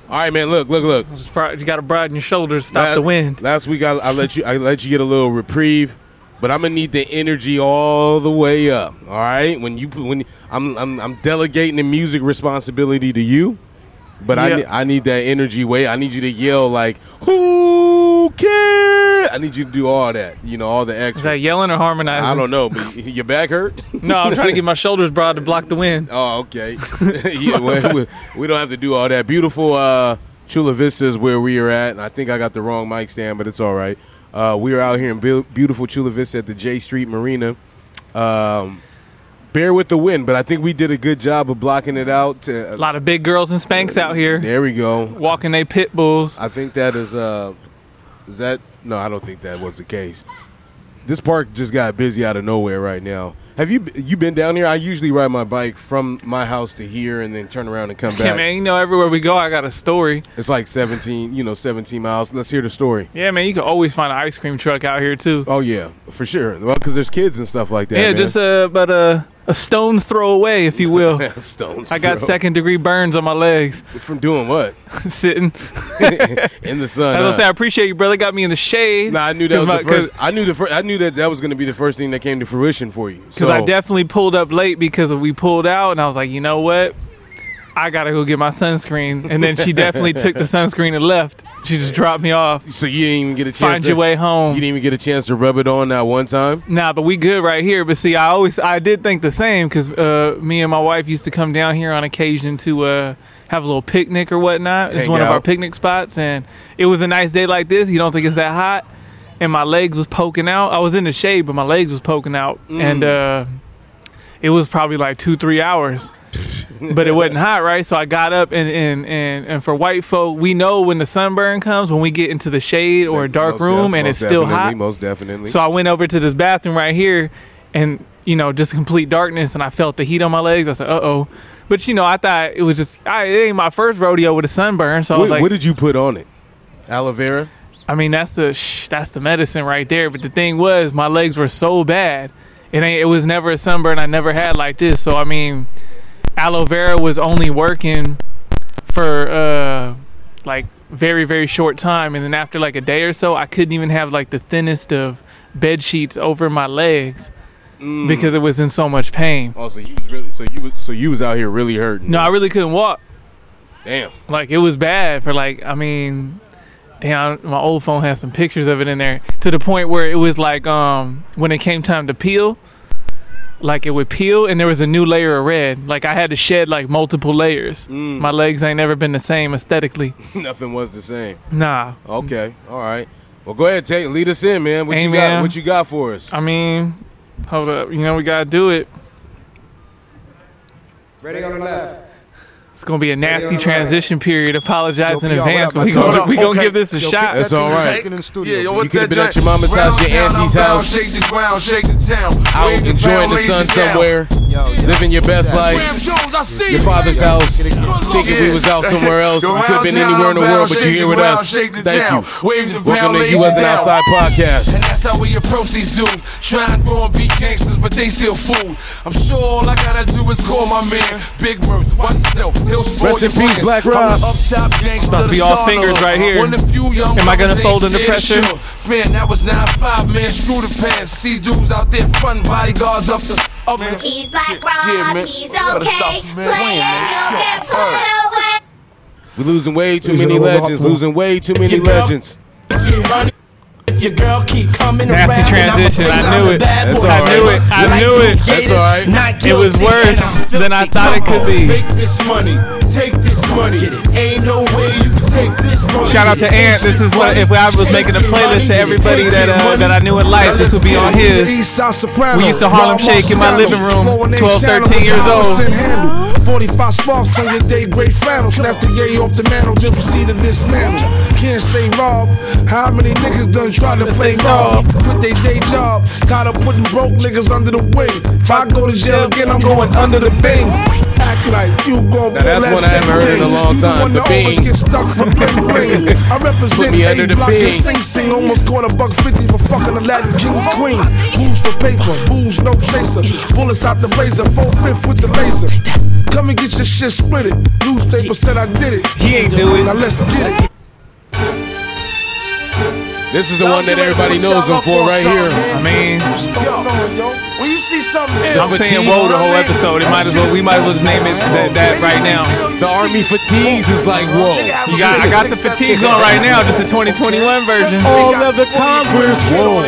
All right, man. Look. You got to broaden your shoulders, stop the wind. Last week I let you get a little reprieve, but I'm gonna need the energy all the way up. All right, when I'm delegating the music responsibility to you, but I need that energy way. I need you to yell like, "Who cares?" I need you to do all that. All the extras. Is that yelling or harmonizing? I don't know, but your back hurt? No, I'm trying to get my shoulders broad to block the wind. Oh, okay. Yeah, we don't have to do all that. Beautiful Chula Vista is where we are at, and I think I got the wrong mic stand, but it's all right. We are out here in beautiful Chula Vista at the J Street Marina. Bear with the wind, but I think we did a good job of blocking it out. A lot of big girls and Spanx out here. There we go. Walking they pit bulls. I think that is that? No, I don't think that was the case. This park just got busy out of nowhere right now. Have you been down here? I usually ride my bike from my house to here and then turn around and come back. Yeah, man, everywhere we go, I got a story. It's like 17 miles. Let's hear the story. Yeah, man, you can always find an ice cream truck out here, too. Oh, yeah, for sure. Well, because there's kids and stuff like that, yeah, man. Just about a stone's throw away, if you will. I got second-degree burns on my legs. From doing what? Sitting. In the sun. I was going to say, I appreciate you, brother. Got me in the shade. Nah, I knew that was the first. I knew that was going to be the first thing that came to fruition for you. Because I definitely pulled up late because we pulled out, and I was like, you know what? I got to go get my sunscreen. And then she definitely took the sunscreen and left. She just dropped me off. So you didn't even get a chance Find your way home. You didn't even get a chance to rub it on that one time? Nah, but we good right here. But see, I did think the same because me and my wife used to come down here on occasion to have a little picnic or whatnot. It's one of our picnic spots. And it was a nice day like this. You don't think it's that hot? And my legs was poking out. I was in the shade, but my legs was poking out. And it was probably like 2-3 hours. But it wasn't hot, right? So I got up and for white folk, we know when the sunburn comes when we get into the shade or a dark room and it's still hot. Most definitely. So I went over to this bathroom right here and, just complete darkness and I felt the heat on my legs. I said, uh-oh. But, I thought it was just, it ain't my first rodeo with a sunburn. So I was like. What did you put on it? Aloe vera? I mean, that's the medicine right there. But the thing was, my legs were so bad. It was never a sunburn I never had like this. So, I mean, aloe vera was only working for like very, very short time. And then after like a day or so, I couldn't even have like the thinnest of bed sheets over my legs because it was in so much pain. Oh, so you was out here really hurting. No, I really couldn't walk. Damn. Like it was bad for damn, my old phone has some pictures of it in there to the point where it was like when it came time to peel, like it would peel and there was a new layer of red. Like I had to shed like multiple layers. My legs ain't never been the same aesthetically. Nothing was the same. Nah. Okay. All right. Well, go ahead, lead us in, man. What you got for us? I mean, hold up. We got to do it. Ready on the left. It's going to be a nasty transition period. Apologize in advance. We're going to give this a shot. That's all right. In the studio. Yeah, you could have been at your mama's house, your auntie's house, out enjoying the sun somewhere, living your best life, your father's house, thinking we was out somewhere else. You could have been anywhere in the world, but you're here with us. Thank you. Welcome to You Wasn't Outside Podcast. And that's how we approach these dudes. Trying to be gangsters, but they still fool. I'm sure all I gotta do is call my man Big Mirth. Watch yourself. Rest in peace, Black Rob. It's about to be all fingers right here. Am I gonna fold under pressure? Man, that was 9-5, man. Screw the pants. See dudes out there frontin' bodyguards up the. He's Black Rob, he's okay. Playing, you'll get put away. We're losing way too many legends. Your girl keep coming nasty transition. I knew it. That's all right. I knew it. That's all right. It was worse than I thought it could be. Make this money. Take this money. Ain't no way you can take this from me. Shout out to Ant. This is what if I was making a playlist to everybody that I knew in life, this would be on his. We used to Harlem Shake in my living room, 12, 13 years old. 45 sparks on your day, great flannel. Snap the yay off the mantle, just proceed to dismantle. Can't stay robbed. How many niggas done tried to play rob? Quit they day job. Tired of putting broke niggas under the wing. If I go to jail again, I'm going under the bing. Act like you gon' now that's one I haven't heard in a long time. The Bing. Get stuck for bling bling. I represent under the A-Block Bing. and Sing almost caught $150 for fucking the Latin King's queen. Booze for paper, booze no chaser. Bullets out the blazer, 4/5 with the laser. Come and get your shit split it. Newspaper said I did it. He ain't do it. Now let's get it. This is the one that everybody knows him for right here. I mean, When you see something, I'm saying whoa the whole episode. We might as well just name it that right now. The Army Fatigues is like whoa. I got the fatigues on right now, just the 2021 version. All leather Converse, whoa.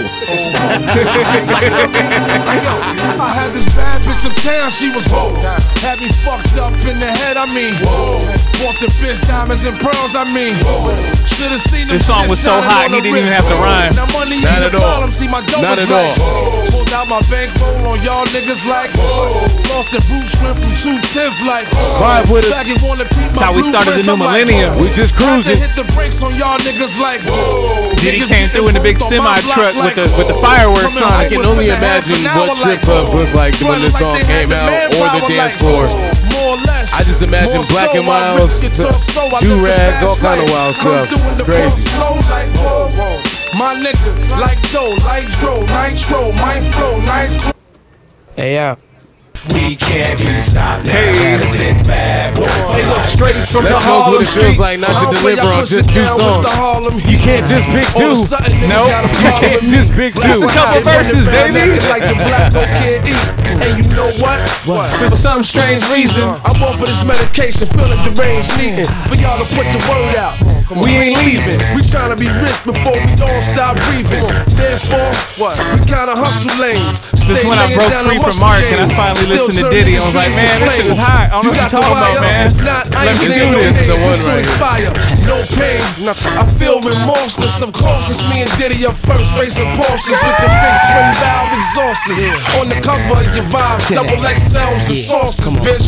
I had this bad bitch uptown, she was whoa. Had me fucked up in the head, I mean whoa. Bought the bitch diamonds and pearls, I mean whoa. Should've seen this song was so hot, he didn't even have to rhyme. Now money Not at all. See my dope Not is at like, all. Pulled out my bankroll on y'all niggas like lost the boot shrimp from 210 like Vibe with us. That's how we started the new millennium. We just cruising. Hit the brakes on y'all niggas like Diddy came through in the big semi truck with the fireworks on. I can only imagine what strip clubs looked like when this song came out or the dance floor. I just imagine Black and Miles, do-rags, all kind of wild stuff. It's crazy. My niggas like dough, like dro, nitro, my flow, nice. Hey, yeah. We can't be stopped now, cause it's bad boy. Straight from the Let's know what Harlem it feels like not to deliver on just 2 songs. You can't just pick 2. Nope. You can't just pick 2. That's a couple verses, baby. Like the black don't can't eat. And you know what? For some strange reason, I'm on for this medication, feeling deranged, needing for y'all to put the word out. We ain't leaving. We trying to be rich before we all stop breathing. Therefore, we kinda hustle lanes. This when I broke free from Mark and I finally listened to Diddy. I was like, man, this shit is hot. I don't know what you're talking about, man. Let me do this. This is the one right here. No pain, I feel remorseless. Of course, it's me and Diddy up first, racing Porsches with the big twin valve exhausts. On the cover of your vibes, double XLs, the sauces, bitch.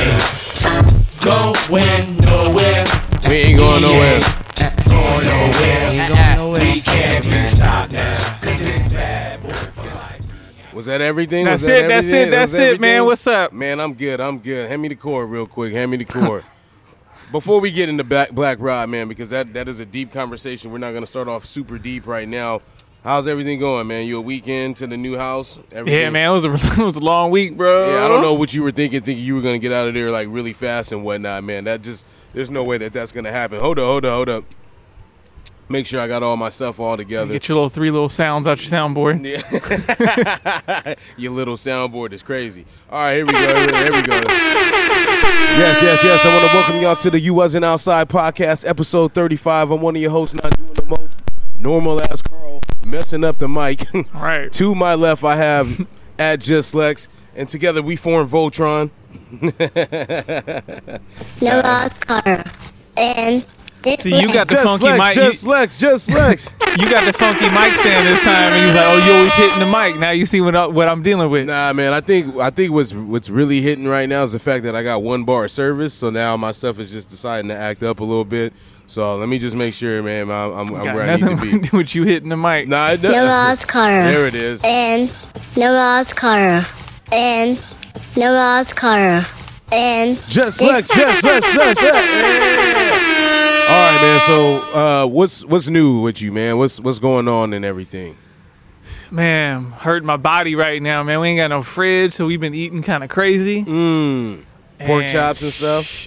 Going nowhere. We ain't going nowhere. Going nowhere. We can't be stopped now, cause it's bad boy for life. Was that everything? That's Was that it. That's everything? it. That's Was that it, man. everything? What's up? Man, I'm good. Hand me the cord real quick. Hand me the cord. Before we get into Black Rod, man, because that is a deep conversation. We're not going to start off super deep right now. How's everything going, man? You a weekend to the new house? Everything? Yeah, man. It was a long week, bro. Yeah, I don't know what you were thinking you were going to get out of there like really fast and whatnot, man. There's no way that's going to happen. Hold up. Make sure I got all my stuff all together. Get your 3 little sounds out your soundboard. Yeah. Your little soundboard is crazy. All right, here we go. Yes. I want to welcome y'all to the You Wasn't Outside podcast, episode 35. I'm one of your hosts, not doing the most normal ass Carl, messing up the mic. Right. To my left, I have at Just Lex, and together we form Voltron. Namaskar. And See, you got the Just funky Lex, mic. Just Lex. You got the funky mic stand this time, and you was like, "Oh, you always hitting the mic." Now you see what I'm dealing with. Nah, man. I think what's really hitting right now is the fact that I got 1 bar of service, so now my stuff is just deciding to act up a little bit. So let me just make sure, man, I'm where I need to be. Do with you hitting the mic. Nah, Namaskar. there it is. And Namaskar. And Namaskar. And Just Lex. All right, man. So, what's new with you, man? What's going on and everything? Man, hurting my body right now, man. We ain't got no fridge, so we've been eating kind of crazy. Pork chops and stuff.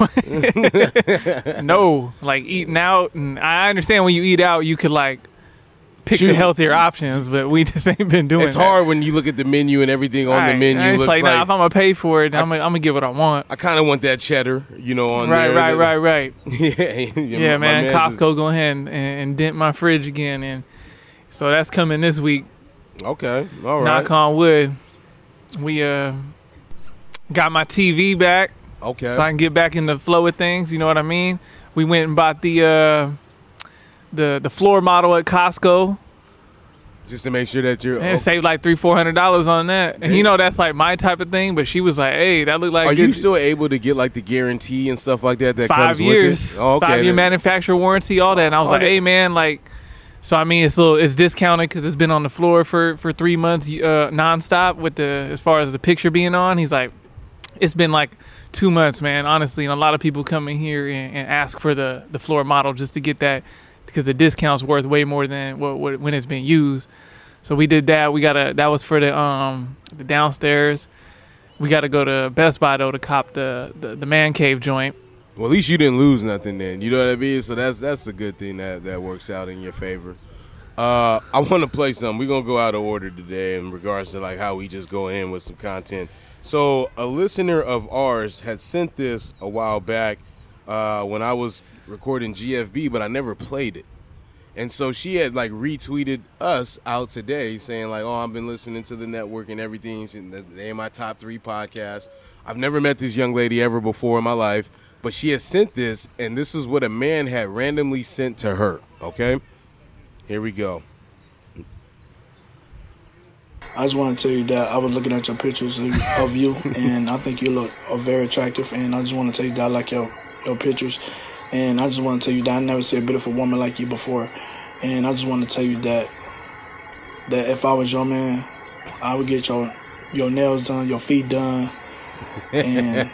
No, like eating out, and I understand when you eat out, you could like pick the healthier options, but we just ain't been doing. It's that. hard when you look at the menu and everything on the menu. It's Looks like, nah, if I'm gonna pay for it, I'm gonna get what I want. I kind of want that cheddar, on right, there. Right. Yeah, man. Costco go ahead and dent my fridge again, and so that's coming this week. Okay, all right. Knock on wood. We got my TV back. Okay. So I can get back in the flow of things. You know what I mean? We went and bought the floor model at Costco. Just to make sure that you're. And saved like $300-$400 on that. And that's like my type of thing. But she was like, "Hey, that looked like." Are you still able to get like the guarantee and stuff like that? 5 comes years. with it? Oh, okay. 5-year manufacturer warranty, all that. And I was like, "Hey, man, like." So I mean, it's discounted because it's been on the floor for 3 months nonstop with as far as the picture being on. He's like, it's been like 2 months, man, honestly. And a lot of people come in here and ask for the floor model just to get that because the discount's worth way more than what when it's been used. So we did that. That was for the downstairs. We got to go to Best Buy though to cop the man cave joint. Well, at least you didn't lose nothing then. You know what I mean? So that's a good thing that works out in your favor. I want to play something. We're going to go out of order today in regards to like how we just go in with some content. So a listener of ours had sent this a while back when I was recording GFB, but I never played it. And so she had like retweeted us out today saying like, oh, I've been listening to the network and everything. They in my top 3 podcasts. I've never met this young lady ever before in my life, but she had sent this, and this is what a man had randomly sent to her, okay? Here we go. I just want to tell you that I was looking at your pictures of you, and I think you look very attractive, and I just want to tell you that I like your pictures, and I just want to tell you that I never seen a beautiful woman like you before, and I just want to tell you that if I was your man, I would get your nails done, your feet done, and,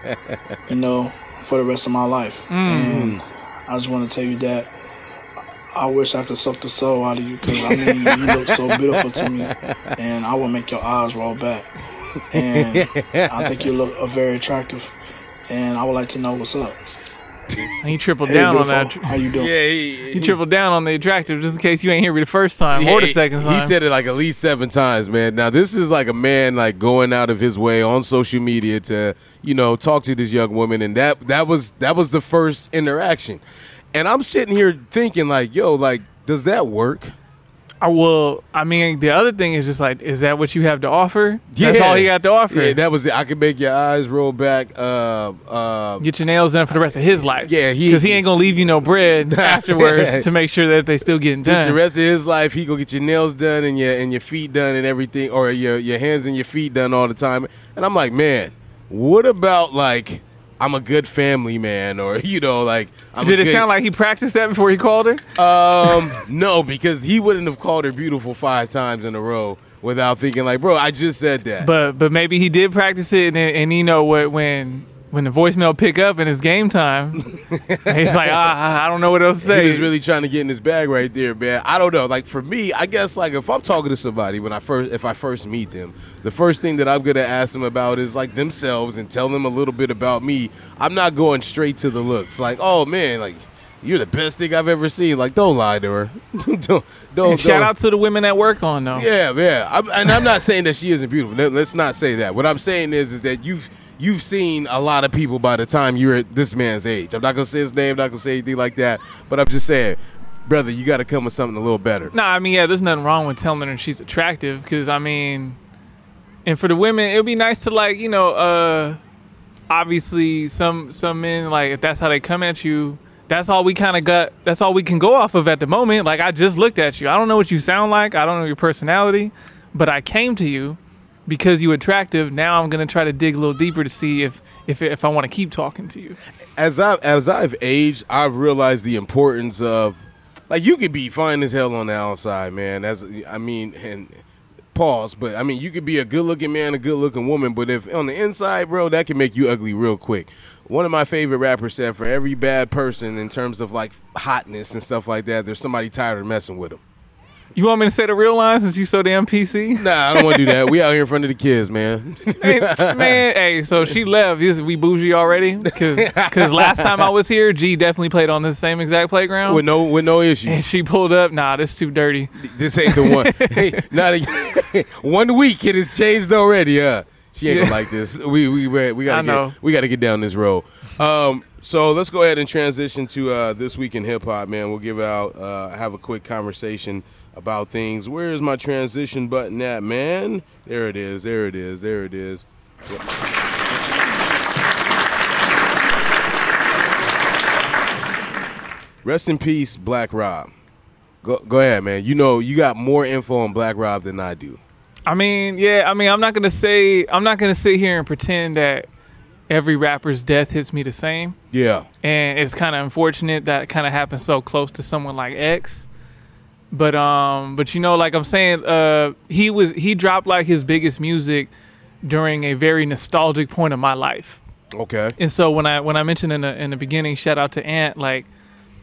for the rest of my life. And I just want to tell you that I wish I could suck the soul out of you, because, you look so beautiful to me, and I will make your eyes roll back. And I think you look very attractive, and I would like to know what's up. He tripled down on that. How you doing? Yeah, he tripled down on the attractive, just in case you ain't hear me the first time or the second time. He said it like at least 7 times, man. Now, this is like a man like going out of his way on social media to, talk to this young woman, and that was the first interaction. And I'm sitting here thinking like, yo, like, does that work? Well, the other thing is just like, is that what you have to offer? That's all you got to offer. Yeah, that was it. I could make your eyes roll back. Get your nails done for the rest of his life. Yeah, because he ain't gonna leave you no bread afterwards to make sure that they still getting done. Just the rest of his life, he gonna get your nails done and your feet done and everything, or your hands and your feet done all the time. And I'm like, man, what about like, I'm a good family man, or like. Did it sound like he practiced that before he called her? No, because he wouldn't have called her beautiful 5 times in a row without thinking like, bro, I just said that. But maybe he did practice it, and when the voicemail pick up and it's game time, he's like, I don't know what else to say. He was really trying to get in his bag right there, man. I don't know. Like for me, I guess like if I'm talking to somebody if I first meet them, the first thing that I'm gonna ask them about is like themselves and tell them a little bit about me. I'm not going straight to the looks. Like, oh man, like you're the best thing I've ever seen. Like, don't lie to her. don't. Shout out to the women that work on though. Yeah. I'm not saying that she isn't beautiful. Let's not say that. What I'm saying is that you've seen a lot of people by the time you're at this man's age. I'm not going to say his name, not going to say anything like that, but I'm just saying, brother, you got to come with something a little better. No, there's nothing wrong with telling her she's attractive, because, and for the women, it would be nice to, like, obviously some men, like, if that's how they come at you, that's all we kind of got, that's all we can go off of at the moment. Like, I just looked at you. I don't know what you sound like. I don't know your personality, but I came to you because you're attractive. Now I'm going to try to dig a little deeper to see if I want to keep talking to you. As I've aged, I've realized the importance of, like, you could be fine as hell on the outside, man. And pause, but you could be a good-looking man, a good-looking woman, but if on the inside, bro, that can make you ugly real quick. One of my favorite rappers said, for every bad person in terms of, like, hotness and stuff like that, there's somebody tired of messing with them. You want me to say the real line since you so damn PC? Nah, I don't want to do that. We out here in front of the kids, man. Hey, so she left. We bougie already? Because last time I was here, G definitely played on the same exact playground. With no issue. And she pulled up, nah, this is too dirty. This ain't the one. Hey, 1 week, it has changed already, She ain't gonna like this. We gotta get down this road. So let's go ahead and transition to This Week in Hip Hop, man. We'll have a quick conversation about things. Where is my transition button at, man? There it is. Rest in peace, Black Rob. Go ahead, man. You got more info on Black Rob than I do. I'm not gonna sit here and pretend that every rapper's death hits me the same. Yeah. And it's kind of unfortunate that it kind of happened so close to someone like X. But like I'm saying, he dropped like his biggest music during a very nostalgic point of my life. Okay. And so when I mentioned in the beginning, shout out to Ant, like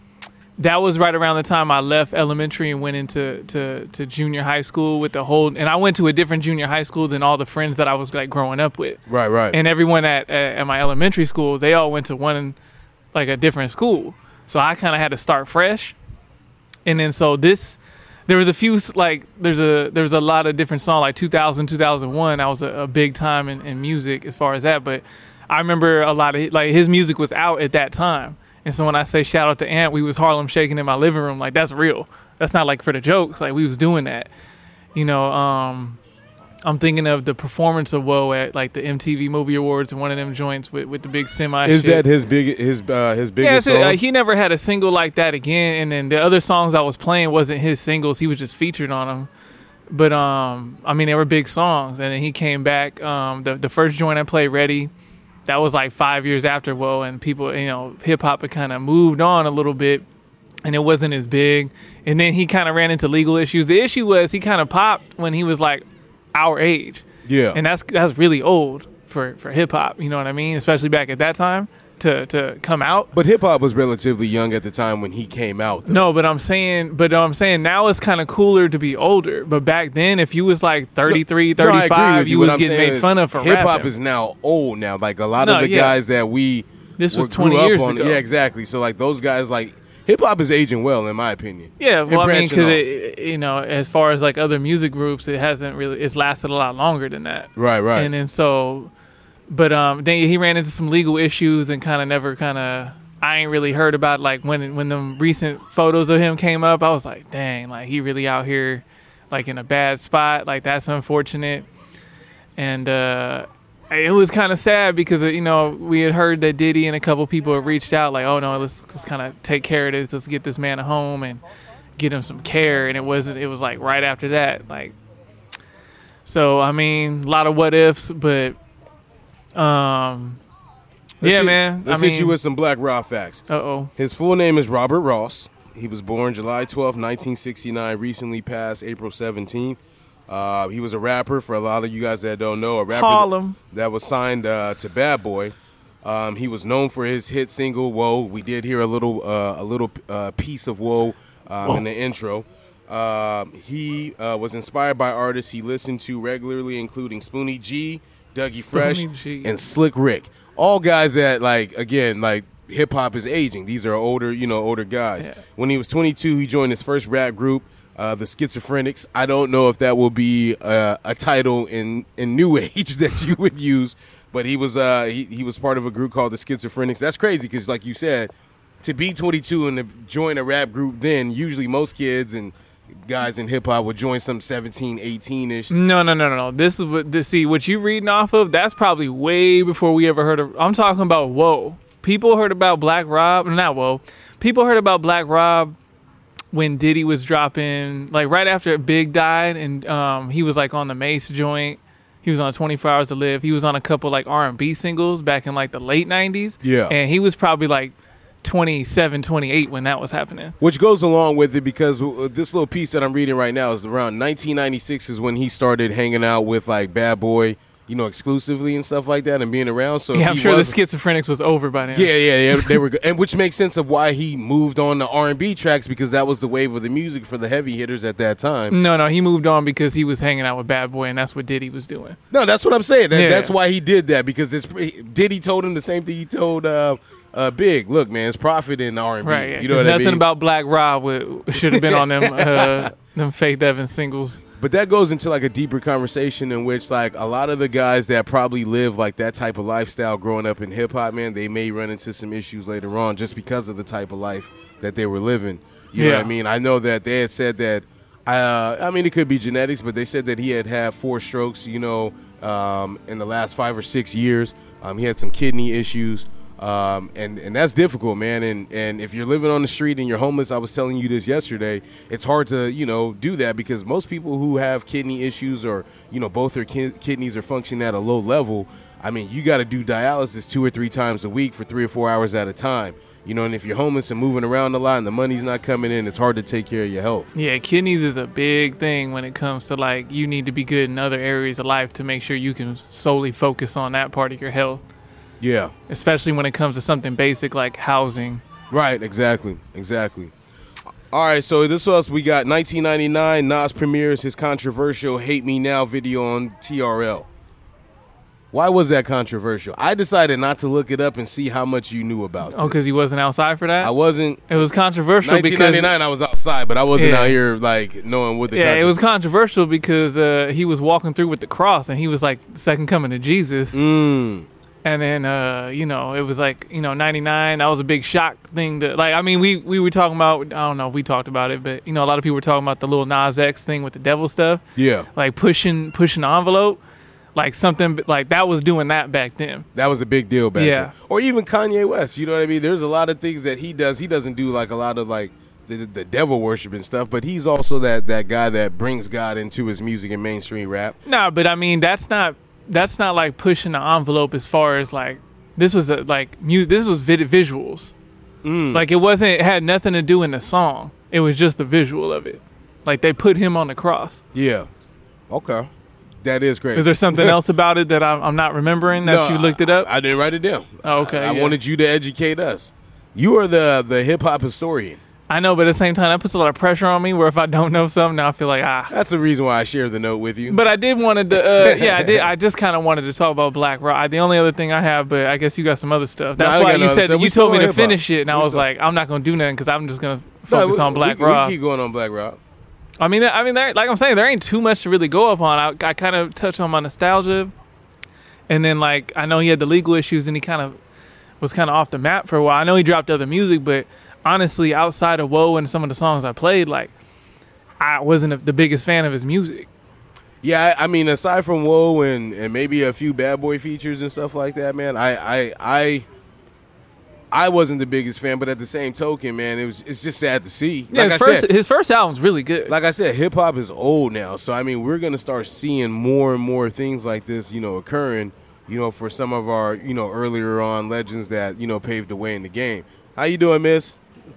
that was right around the time I left elementary and went into to junior high school with the whole. And I went to a different junior high school than all the friends that I was like growing up with. Right. And everyone at my elementary school, they all went to like a different school. So I kind of had to start fresh. And then so there was a few, like, there's a lot of different songs, like 2000, 2001. I was a big time in music as far as that. But I remember a lot of, like, his music was out at that time. And so when I say shout out to Ant, we was Harlem shaking in my living room. Like, that's real. That's not like for the jokes. Like, we was doing that. You know, I'm thinking of the performance of Woe at like the MTV Movie Awards and one of them joints with the big semi. Is shit. that his biggest song? He never had a single like that again. And then the other songs I was playing wasn't his singles. He was just featured on them. But I mean, they were big songs. And then he came back. The first joint I played, Ready, that was like 5 years after Woe, and people, you know, hip hop had kind of moved on a little bit. And it wasn't as big. And then he kind of ran into legal issues. The issue was he kind of popped when he was like our age. Yeah. And that's really old for hip hop, you know what I mean? Especially back at that time to come out. But hip hop was relatively young at the time when he came out, though. No, but I'm saying now it's kind of cooler to be older. But back then, if you was like 33, 35, you was getting made fun of for rapping. Hip hop is now old now. Like a lot of the guys that this was 20 years ago. Yeah, exactly. So like those guys, like, hip hop is aging well, in my opinion. Yeah, well, I mean, because you know, as far as like other music groups, it's lasted a lot longer than that. Right. And then so, but then he ran into some legal issues and I ain't really heard about, like, when them recent photos of him came up. I was like, dang, like he really out here, like in a bad spot. Like that's unfortunate. And it was kind of sad because, you know, we had heard that Diddy and a couple people had reached out like, oh no, let's kind of take care of this. Let's get this man a home and get him some care. And it was like right after that. Like, so, I mean, a lot of what ifs, but, man. Let's hit you with some Black Rob facts. His full name is Robert Ross. He was born July 12, 1969, recently passed April 17th. He was a rapper, for a lot of you guys that don't know, a rapper Harlem. that was signed to Bad Boy. He was known for his hit single "Whoa." We did hear a little piece of "Whoa" in the intro. He was inspired by artists he listened to regularly, including Spoonie G, Dougie Fresh, and Slick Rick. All guys that, like, again, like, hip hop is aging. These are older guys. Yeah. When he was 22, he joined his first rap group, the Schizophrenics. I don't know if that will be a title in New Age that you would use, but he was part of a group called the Schizophrenics. That's crazy because, like you said, to be 22 and to join a rap group then, usually most kids and guys in hip-hop would join some 17, 18-ish. No. This is what you reading off of, that's probably way before we ever heard of. I'm talking about Whoa. People heard about Black Rob. Not Whoa. People heard about Black Rob when Diddy was dropping, like right after Big died, and he was like on the Mace joint. He was on 24 Hours to Live. He was on a couple like R&B singles back in like the late 90s. Yeah. And he was probably like 27, 28 when that was happening. Which goes along with it because this little piece that I'm reading right now is around 1996 is when he started hanging out with like Bad Boy, you know, exclusively and stuff like that and being around. So yeah, I'm sure the Schizophrenics was over by then. Yeah, they were good. And which makes sense of why he moved on to R&B tracks because that was the wave of the music for the heavy hitters at that time. No, he moved on because he was hanging out with Bad Boy and that's what Diddy was doing. No, that's what I'm saying. That's why he did that because Diddy told him the same thing he told Big. Look, man, it's profit in R&B. Right, yeah. You know what I mean? Nothing about Black Rob should have been on them Faith Evans singles. But that goes into like a deeper conversation in which like a lot of the guys that probably live like that type of lifestyle growing up in hip hop, man, they may run into some issues later on just because of the type of life that they were living. You know what I mean? I know that they had said that, I mean, it could be genetics, but they said that he had 4 strokes, you know, in the last 5 or 6 years. He had some kidney issues. And that's difficult, man. And if you're living on the street and you're homeless, I was telling you this yesterday, it's hard to, you know, do that because most people who have kidney issues or, you know, both their kidneys are functioning at a low level. I mean, you got to do dialysis 2 or 3 times a week for 3 or 4 hours at a time. You know, and if you're homeless and moving around a lot and the money's not coming in, it's hard to take care of your health. Yeah, kidneys is a big thing when it comes to, like, you need to be good in other areas of life to make sure you can solely focus on that part of your health. Yeah. Especially when it comes to something basic like housing. Right, exactly. All right, so this was we got 1999. Nas premieres his controversial "Hate Me Now" video on TRL. Why was that controversial? I decided not to look it up and see how much you knew about. Oh, because he wasn't outside for that. I wasn't. It was controversial 1999. I was outside, but I wasn't out here like knowing what the. Yeah, it was controversial because he was walking through with the cross, and he was like the second coming of Jesus. And then it was like 99. That was a big shock thing to like. I mean, we were talking about. I don't know if we talked about it, but a lot of people were talking about the little Nas X thing with the devil stuff. Yeah, like pushing the envelope. Like something like that was doing that back then. That was a big deal back then. Or even Kanye West. You know what I mean? There's a lot of things that he does. He doesn't do like a lot of like the devil worship and stuff, but he's also that guy that brings God into his music and mainstream rap. No, but I mean that's not like pushing the envelope as far as like this was this was visuals. Like it had nothing to do in the song. It was just the visual of it. Like they put him on the cross. Yeah. Okay. That is crazy. Is there something else about it that I'm not remembering that you looked it up? I didn't write it down. Oh, okay. I wanted you to educate us. You are the hip hop historian. I know, but at the same time, that puts a lot of pressure on me where if I don't know something, now I feel like, That's the reason why I shared the note with you. But I did wanted to, I just kind of wanted to talk about Black Rob. The only other thing I have, but I guess you got some other stuff. That's why you said, you told me to finish it, and I was like, I'm not going to do nothing because I'm just going to focus on Black Rob. We keep going on Black Rob. I mean, there, like I'm saying, there ain't too much to really go up on. I kind of touched on my nostalgia, and then like I know he had the legal issues, and he was off the map for a while. I know he dropped other music, but honestly, outside of Whoa and some of the songs I played, like I wasn't the biggest fan of his music. Yeah, I mean, aside from Whoa and maybe a few Bad Boy features and stuff like that, man, I wasn't the biggest fan, but at the same token, man, it's just sad to see. Yeah, his first album's really good. Like I said, hip hop is old now, so I mean, we're gonna start seeing more and more things like this, occurring, for some of our, earlier on legends that paved the way in the game. How you doing, Miss?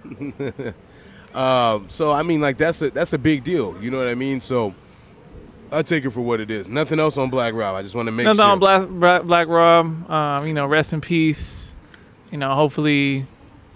So I mean, like that's a big deal. You know what I mean? So I take it for what it is. Nothing else on Black Rob. I just want to make sure. Nothing on Black Rob. Rest in peace. Hopefully,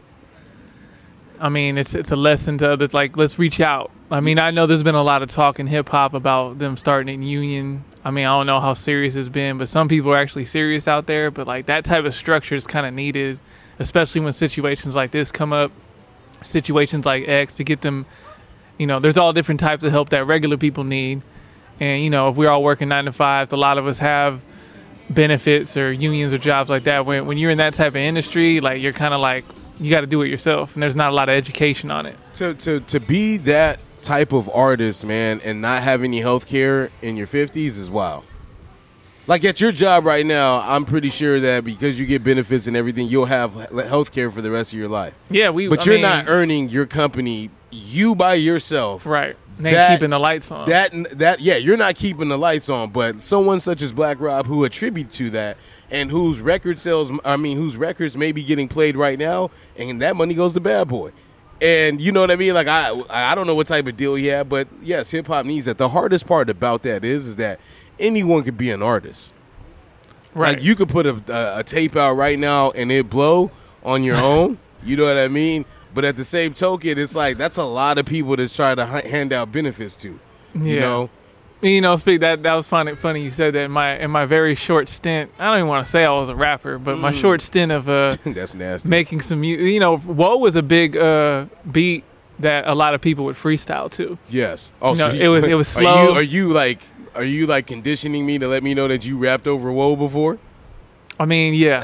I mean, it's a lesson to others. Like, let's reach out. I mean, I know there's been a lot of talk in hip-hop about them starting in union. I mean, I don't know how serious it's been, but some people are actually serious out there. But, like, that type of structure is kind of needed, especially when situations like this come up, situations like X, to get them, there's all different types of help that regular people need. And, if we're all working 9 to 5, a lot of us have benefits or unions or jobs like that. When you're in that type of industry, like you're kind of like you got to do it yourself, and there's not a lot of education on it. To be that type of artist, man, and not have any health care in your 50s is wild. Like at your job right now, I'm pretty sure that because you get benefits and everything, you'll have health care for the rest of your life. Yeah, but you're not earning your company, you by yourself, right? They keeping the lights on. You're not keeping the lights on, but someone such as Black Rob who attribute to that and whose records may be getting played right now, and that money goes to Bad Boy. And you know what I mean? Like I don't know what type of deal he had, but yes, hip hop needs that. The hardest part about that is that anyone could be an artist. Right. Like you could put a tape out right now and it blow on your own. You know what I mean? But at the same token, it's like that's a lot of people that's trying to hand out benefits to. You know? That was funny you said that in my very short stint. I don't even want to say I was a rapper, but my short stint of that's nasty. Making some music. Whoa was a big beat that a lot of people would freestyle to. Yes. Oh, it was slow. Are you like conditioning me to let me know that you rapped over Whoa before? I mean, yeah.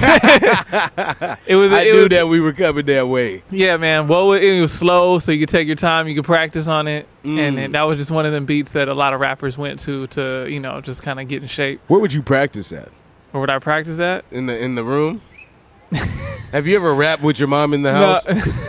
I knew that we were coming that way. Yeah, man. Whoa, it was slow, so you could take your time, you could practice on it, and that was just one of them beats that a lot of rappers went to just kind of get in shape. Where would you practice at? Where would I practice at? In the room. Have you ever rapped with your mom in the house?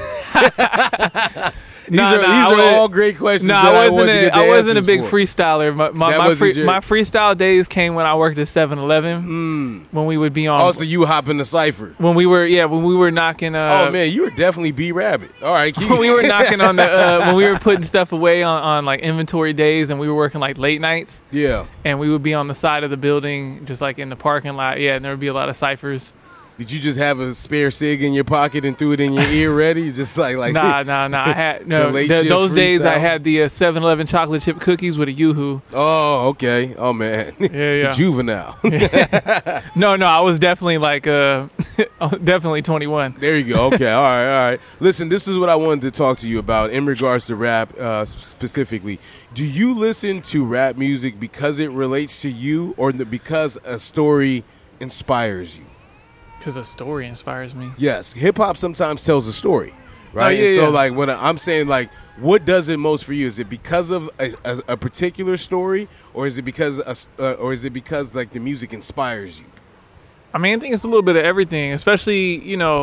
These are all great questions. No, I wasn't a big freestyler. My freestyle days came when I worked at 7-Eleven. When we would be on. Also, you hop in the cypher. When we were knocking. Oh man, you were definitely B Rabbit. All right, when we were knocking on the when we were putting stuff away on like inventory days, and we were working like late nights. Yeah. And we would be on the side of the building, just like in the parking lot. Yeah, and there would be a lot of ciphers. Did you just have a spare cig in your pocket and threw it in your ear ready? Just like Nah. I had those days. I had the 7-Eleven chocolate chip cookies with a Yoo-hoo. Oh, okay. Oh man, yeah. Juvenile. No, I was definitely like definitely 21. There you go. Okay, all right. Listen, this is what I wanted to talk to you about in regards to rap specifically. Do you listen to rap music because it relates to you, or because a story inspires you? Because a story inspires me. Yes, hip hop sometimes tells a story, right? Oh, yeah, and so, yeah. like, when I'm saying, like, what does it most for you? Is it because of a particular story, or is it because like the music inspires you? I mean, I think it's a little bit of everything. Especially,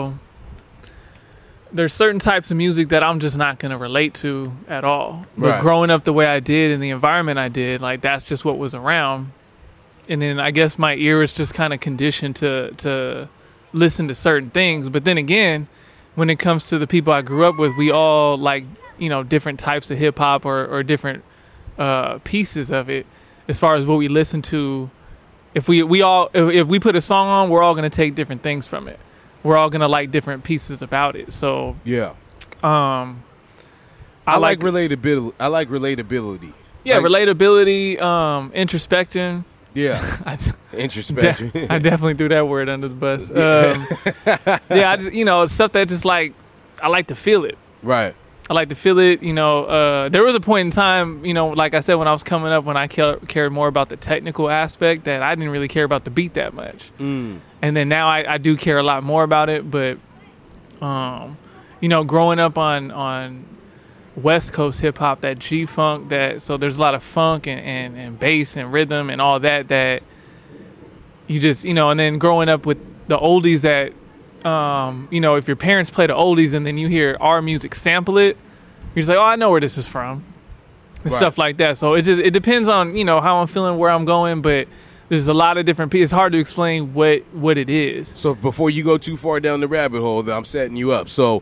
there's certain types of music that I'm just not gonna relate to at all. But Right. growing up the way I did in the environment I did, like that's just what was around. And then I guess my ear is just kind of conditioned to listen to certain things. But then again, when it comes to the people I grew up with, we all like, different types of hip hop or different pieces of it as far as what we listen to. If we put a song on, we're all going to take different things from it. We're all going to like different pieces about it. So, Yeah. I like relatability. I like relatability. Yeah, Like- relatability, introspection. Yeah. Introspection. I definitely threw that word under the bus. Stuff that just like, I like to feel it. Right. I like to feel it. There was a point in time, like I said, when I was coming up, when I cared more about the technical aspect, that I didn't really care about the beat that much. And then now I do care a lot more about it. But, growing up on West Coast hip hop, that G funk, so there's a lot of funk and bass and rhythm and all that you just, and then growing up with the oldies that, if your parents play the oldies and then you hear our music sample it, you're just like, oh, I know where this is from, and stuff like that. So it depends on, how I'm feeling, where I'm going, but there's a lot of different pieces. It's hard to explain what it is. So before you go too far down the rabbit hole, I'm setting you up. So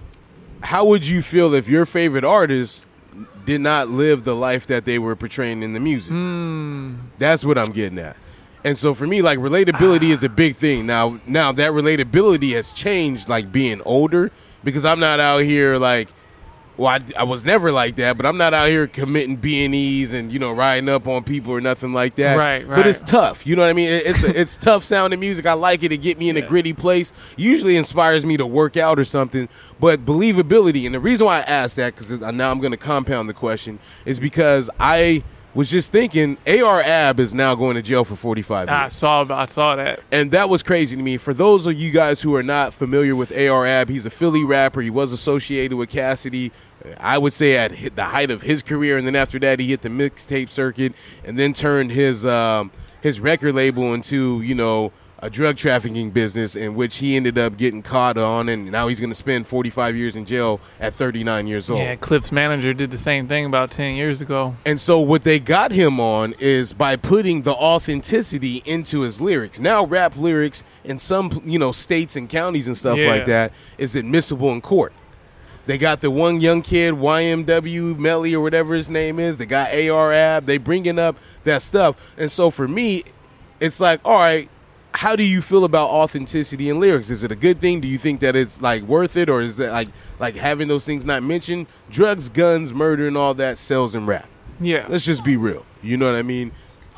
how would you feel if your favorite artist did not live the life that they were portraying in the music? That's what I'm getting at. And so for me, like, relatability is a big thing. Now that relatability has changed, like, being older, because I'm not out here like, well, I was never like that, but I'm not out here committing B&Es and, riding up on people or nothing like that. Right. But it's tough. You know what I mean? It's tough sounding music. I like it to get me in a gritty place. Usually inspires me to work out or something. But believability, and the reason why I asked that, because now I'm going to compound the question, is because I was just thinking A.R. Ab is now going to jail for 45 years. I saw that. And that was crazy to me. For those of you guys who are not familiar with A.R. Ab, he's a Philly rapper. He was associated with Cassidy, I would say, at the height of his career. And then after that, he hit the mixtape circuit and then turned his record label into, a drug trafficking business, in which he ended up getting caught on. And now he's going to spend 45 years in jail at 39 years old. Yeah, Clip's manager did the same thing about 10 years ago. And so what they got him on is by putting the authenticity into his lyrics. Now rap lyrics in some, states and counties and stuff like that is admissible in court. They got the one young kid, YMW Melly or whatever his name is. They got A.R. Ab. They bringing up that stuff. And so for me, it's like, all right, how do you feel about authenticity in lyrics? Is it a good thing? Do you think that it's like worth it, or is that like having those things not mentioned? Drugs, guns, murder, and all that sells in rap. Yeah. Let's just be real. You know what I mean?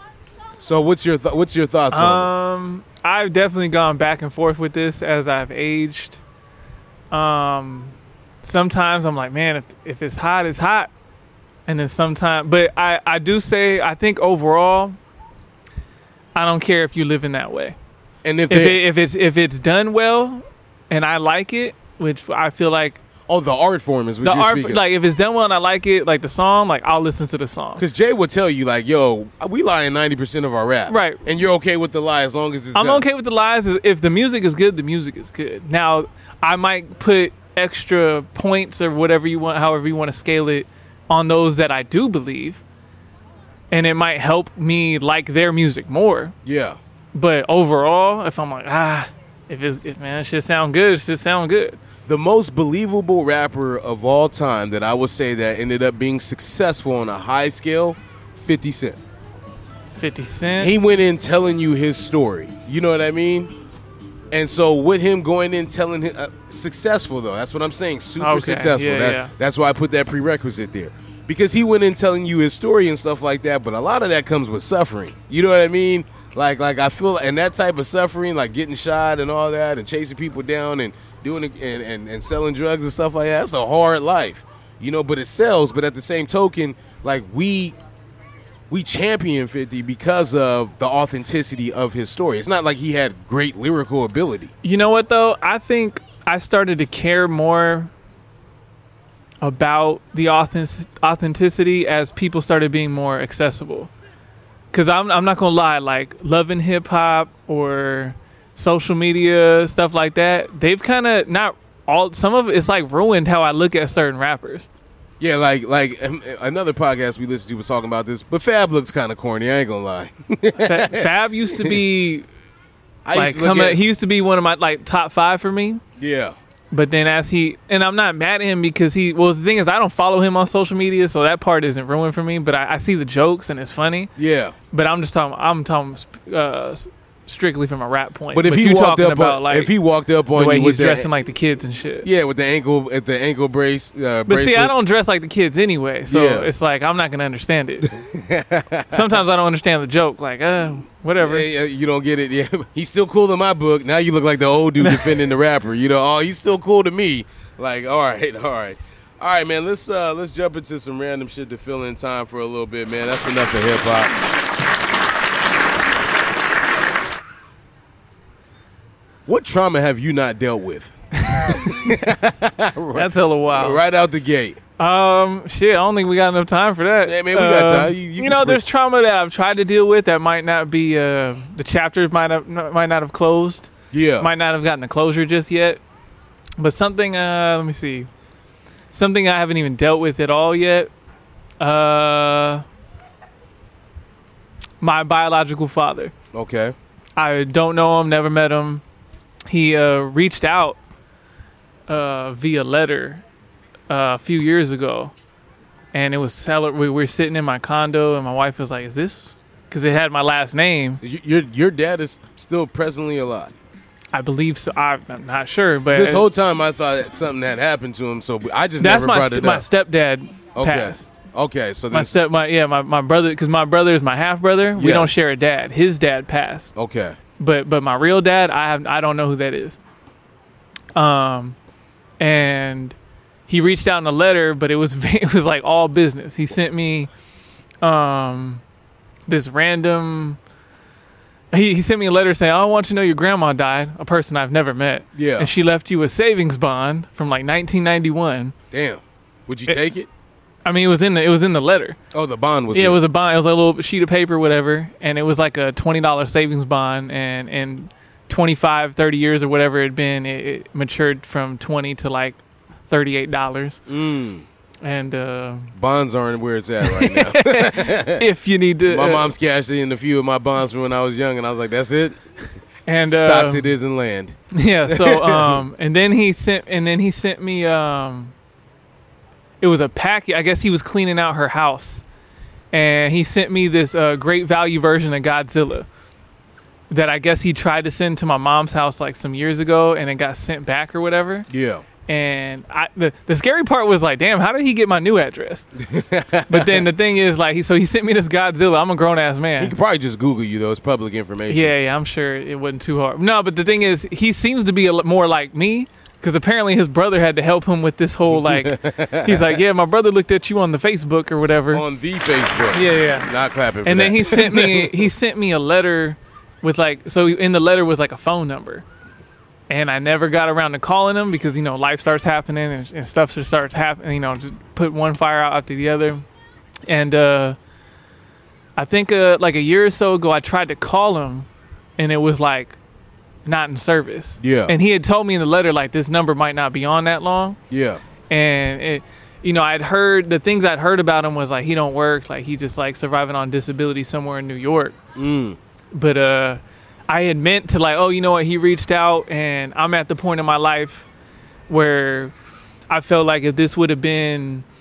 So what's your thoughts on it? I've definitely gone back and forth with this as I've aged. Sometimes I'm like, man, if it's hot, it's hot. And then sometimes, but I do say, I think overall, I don't care if you live in that way. And if it's done well and I like it, which I feel like, the art form is what you're speaking. Like if it's done well and I like it, like the song, like I'll listen to the song. Because Jay would tell you, like, yo, we lie in 90% of our raps. Right. And you're okay with the lie as long as it's I'm done. okay with the lies. If the music is good, the music is good. Now, I might put extra points or whatever you want, however you want to scale it, on those that I do believe. And it might help me like their music more. Yeah. But overall, if I'm like, if it should sound good, it should sound good. The most believable rapper of all time that I would say that ended up being successful on a high scale, 50 Cent. 50 Cent? He went in telling you his story. You know what I mean? And so with him going in telling him successful though, that's what I'm saying, super successful. That's why I put that prerequisite there. Because he went in telling you his story and stuff like that, but a lot of that comes with suffering. You know what I mean? Like I feel, and that type of suffering, like getting shot and all that, and chasing people down and doing it, and selling drugs and stuff like that. That's a hard life, you know. But it sells. But at the same token, like we champion 50 because of the authenticity of his story. It's not like he had great lyrical ability. You know what though? I think I started to care more about the authenticity as people started being more accessible. Because I'm not going to lie, like loving hip hop or social media, stuff like that, they've kind of not all, some of it's like ruined how I look at certain rappers. Yeah, like another podcast we listened to was talking about this, but Fab looks kind of corny, I ain't going to lie. Fab used to be, he used to be one of my like top 5 for me. Yeah. But then and I'm not mad at him because the thing is I don't follow him on social media, so that part isn't ruined for me, but I see the jokes and it's funny. Yeah. But I'm talking strictly from a rap point. But if he walked up on the way you he's with dressing like the kids and shit. Yeah, with the ankle brace. But see, I don't dress like the kids anyway, so it's like I'm not gonna understand it. Sometimes I don't understand the joke, like whatever. Yeah, you don't get it. Yeah, he's still cool in my book. Now you look like the old dude defending the rapper. You know, he's still cool to me. Like, all right, man. Let's jump into some random shit to fill in time for a little bit, man. That's enough of hip hop. What trauma have you not dealt with? That's hella wild. Right out the gate. Shit, I don't think we got enough time for that. Yeah, man, we got time. You know, there's trauma that I've tried to deal with that might not be, the chapters might not have closed. Yeah. Might not have gotten the closure just yet. But something, let me see. Something I haven't even dealt with at all yet. My biological father. Okay. I don't know him, never met him. He reached out via letter a few years ago, and it was we were sitting in my condo, and my wife was like, "Is this?" Because it had my last name. Your dad is still presently alive? I believe so. I'm not sure, but this whole time I thought that something had happened to him, so I just never brought it up. My stepdad passed. Okay, so my brother, because my brother is my half brother. We don't share a dad. His dad passed. Okay. But my real dad, I don't know who that is. And he reached out in a letter, but it was like all business. He sent me this random. He sent me a letter saying, "I want you to know your grandma died, a person I've never met. Yeah. And she left you a savings bond from like 1991. Damn. Would you take it? I mean, it was in the letter. Oh, the bond was. Yeah, it was a bond. It was a little sheet of paper, whatever, and it was like a $20 savings bond, and 25, 30 years or whatever it had been, it matured from $20 to like $38. And bonds aren't where it's at right now. If you need to, my mom's cashed in a few of my bonds from when I was young, and I was like, "That's it." And stocks it is in land. Yeah. So and then he sent me it was a packet. I guess he was cleaning out her house, and he sent me this great value version of Godzilla that I guess he tried to send to my mom's house like some years ago, and it got sent back or whatever. Yeah. And the scary part was like, damn, how did he get my new address? But then the thing is, like, he sent me this Godzilla. I'm a grown ass man. He could probably just Google you though. It's public information. Yeah, I'm sure it wasn't too hard. No, but the thing is, he seems to be a lot more like me. Because apparently his brother had to help him with this whole, like, he's like, yeah, my brother looked at you on the Facebook or whatever. On the Facebook. Yeah. Not clapping for and that. Then he sent me a letter with, like, so in the letter was, like, a phone number. And I never got around to calling him because, you know, life starts happening and stuff just starts happening, you know, just put one fire out after the other. And I think, like, a year or so ago, I tried to call him, and it was, like, not in service. Yeah. And he had told me in the letter, like, this number might not be on that long. Yeah. And it, you know, I'd heard the things I'd heard about him was like he don't work, like he just like surviving on disability somewhere in New York. But I had meant to like, oh, you know what, he reached out, and I'm at the point in my life where I felt like if this would have been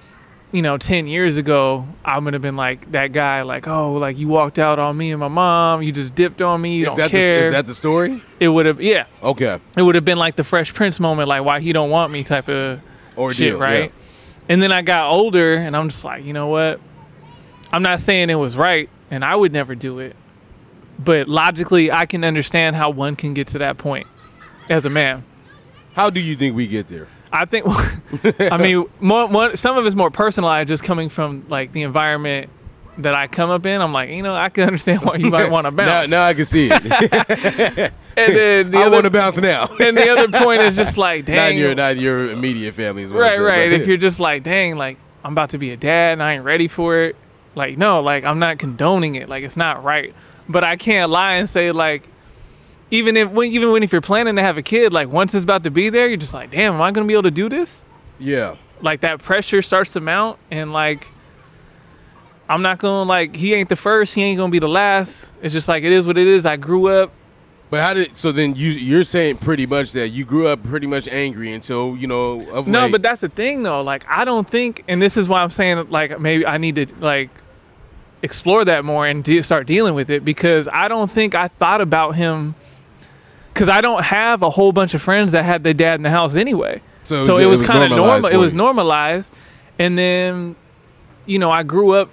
10 years ago, I'm going to have been like that guy, like, oh, like you walked out on me and my mom. You just dipped on me. You don't care. Is that the story? It would have, yeah. Okay. It would have been like the Fresh Prince moment, like why he don't want me type of ordeal, shit, right? Yeah. And then I got older and I'm just like, you know what? I'm not saying it was right and I would never do it. But logically, I can understand how one can get to that point as a man. How do you think we get there? I think, I mean, some of it's more personalized, just coming from like the environment that I come up in. I'm like, I can understand why you might want to bounce. now I can see it. And then I want to bounce now. And the other point is just like, dang. Not your immediate family. Is what right. If you're just like, dang, like I'm about to be a dad and I ain't ready for it. Like, no, like I'm not condoning it. Like it's not right. But I can't lie and say like, even if you're planning to have a kid, like once it's about to be there, you're just like, damn, am I going to be able to do this? Yeah. Like that pressure starts to mount and like, I'm not going to like, he ain't the first, he ain't going to be the last. It's just like, it is what it is. I grew up. But so then you're saying pretty much that you grew up pretty much angry until, of No, late. but that's the thing though. Like, I don't think, and this is why I'm saying like, maybe I need to like explore that more and start dealing with it, because I don't think I thought about him. Because I don't have a whole bunch of friends that had their dad in the house anyway. So it was kind of normal. It was normalized. And then, I grew up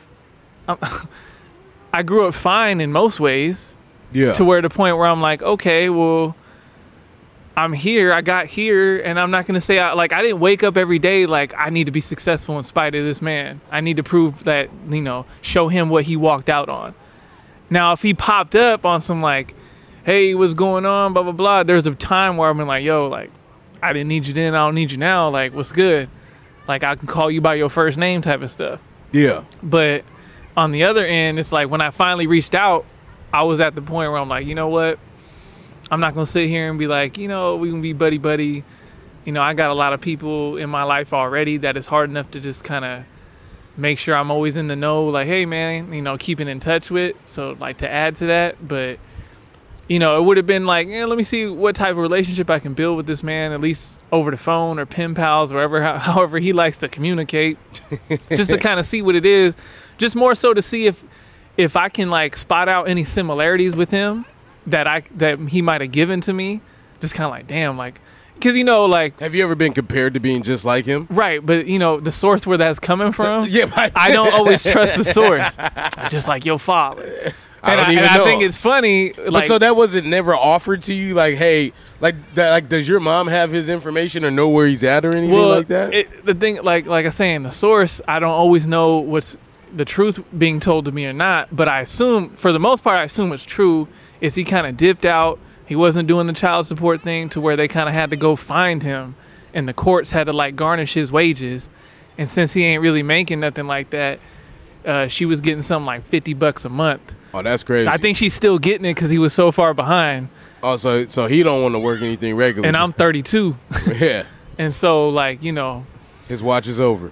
fine in most ways. Yeah. To where the point where I'm like, okay, well, I'm here. I got here. And I'm not going to say, I didn't wake up every day like, I need to be successful in spite of this man. I need to prove that, show him what he walked out on. Now, if he popped up on some like, hey, what's going on, blah, blah, blah. There's a time where I've been like, yo, like, I didn't need you then, I don't need you now. Like, what's good? Like, I can call you by your first name type of stuff. Yeah. But on the other end, it's like when I finally reached out, I was at the point where I'm like, you know what? I'm not going to sit here and be like, we can be buddy-buddy. I got a lot of people in my life already that it's hard enough to just kind of make sure I'm always in the know. Like, hey, man, keeping in touch with. So, like, to add to that, but... it would have been like, let me see what type of relationship I can build with this man, at least over the phone or pen pals or however he likes to communicate, just to kind of see what it is. Just more so to see if I can like spot out any similarities with him that he might have given to me. Just kind of like, damn, like, because like, have you ever been compared to being just like him? Right, but the source where that's coming from, yeah, I don't always trust the source. Just like your father. I think it's funny. Like, so that wasn't never offered to you, like, hey, like that, like, does your mom have his information or know where he's at or anything like that? The thing, like I say, in the source, I don't always know what's the truth being told to me or not. But I assume, for the most part, it's true. Is he kind of dipped out? He wasn't doing the child support thing to where they kind of had to go find him, and the courts had to like garnish his wages. And since he ain't really making nothing like that, she was getting something like $50 a month. Oh, that's crazy. I think she's still getting it because he was so far behind. Oh, so he don't want to work anything regularly. And I'm 32. Yeah. And so, like, his watch is over.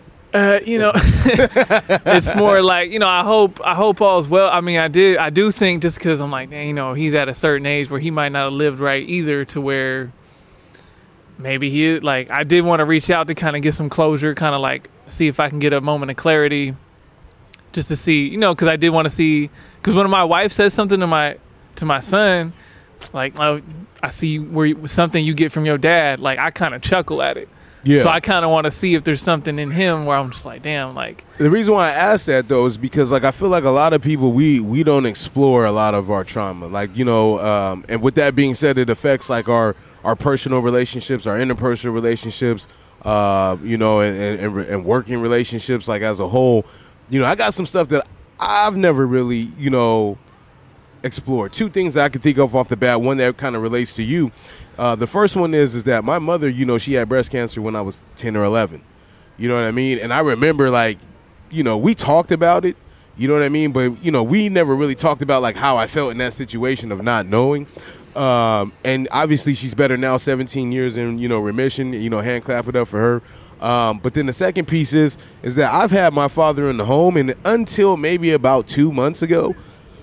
It's more like, I hope all's well. I mean, I do think just because I'm like, he's at a certain age where he might not have lived right either, to where maybe he, like, I did want to reach out to kind of get some closure, kind of like see if I can get a moment of clarity just to see, because I did want to see. Because when my wife says something to my son, like, oh, I see something you get from your dad, like, I kind of chuckle at it. Yeah. So I kind of want to see if there's something in him where I'm just like, damn, like. The reason why I asked that, though, is because, like, I feel like a lot of people, we don't explore a lot of our trauma. Like, and with that being said, it affects, like, our personal relationships, our interpersonal relationships, and working relationships, like, as a whole. I got some stuff that I've never really, explored. Two things that I can think of off the bat. One that kind of relates to you. The first one is that my mother, she had breast cancer when I was 10 or 11. You know what I mean? And I remember, like, we talked about it. You know what I mean? But, we never really talked about, like, how I felt in that situation of not knowing. And obviously she's better now, 17 years in, remission. Hand clap it up for her. But then the second piece is that I've had my father in the home, and until maybe about 2 months ago,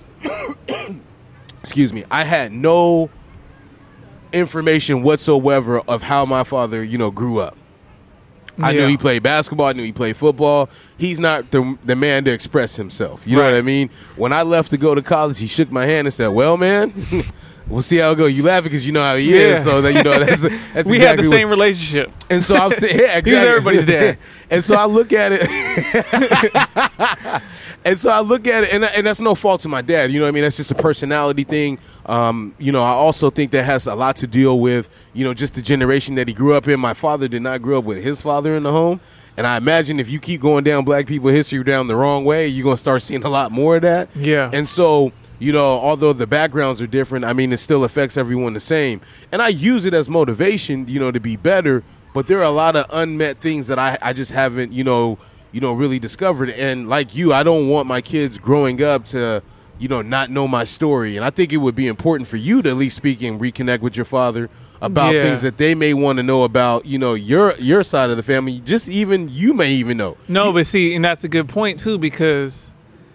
excuse me, I had no information whatsoever of how my father, grew up. I knew he played basketball. I knew he played football. He's not the man to express himself. You know what I mean? When I left to go to college, he shook my hand and said, "Well, man, we'll see how it goes." You laughing because you know how he is. So that that's we exactly had the same relationship. And so I'm saying, yeah, exactly. He was everybody's dad. And so I look at it, and that's no fault to my dad. You know what I mean? That's just a personality thing. I also think that has a lot to deal with, just the generation that he grew up in. My father did not grow up with his father in the home. And I imagine if you keep going down black people history down the wrong way, you're going to start seeing a lot more of that. Yeah. And so, although the backgrounds are different, I mean, it still affects everyone the same. And I use it as motivation, to be better. But there are a lot of unmet things that I just haven't, really discovered. And like you, I don't want my kids growing up to, not know my story. And I think it would be important for you to at least speak and reconnect with your father about things that they may want to know about, your side of the family. Just even you may even know. No, but see, and that's a good point too, because,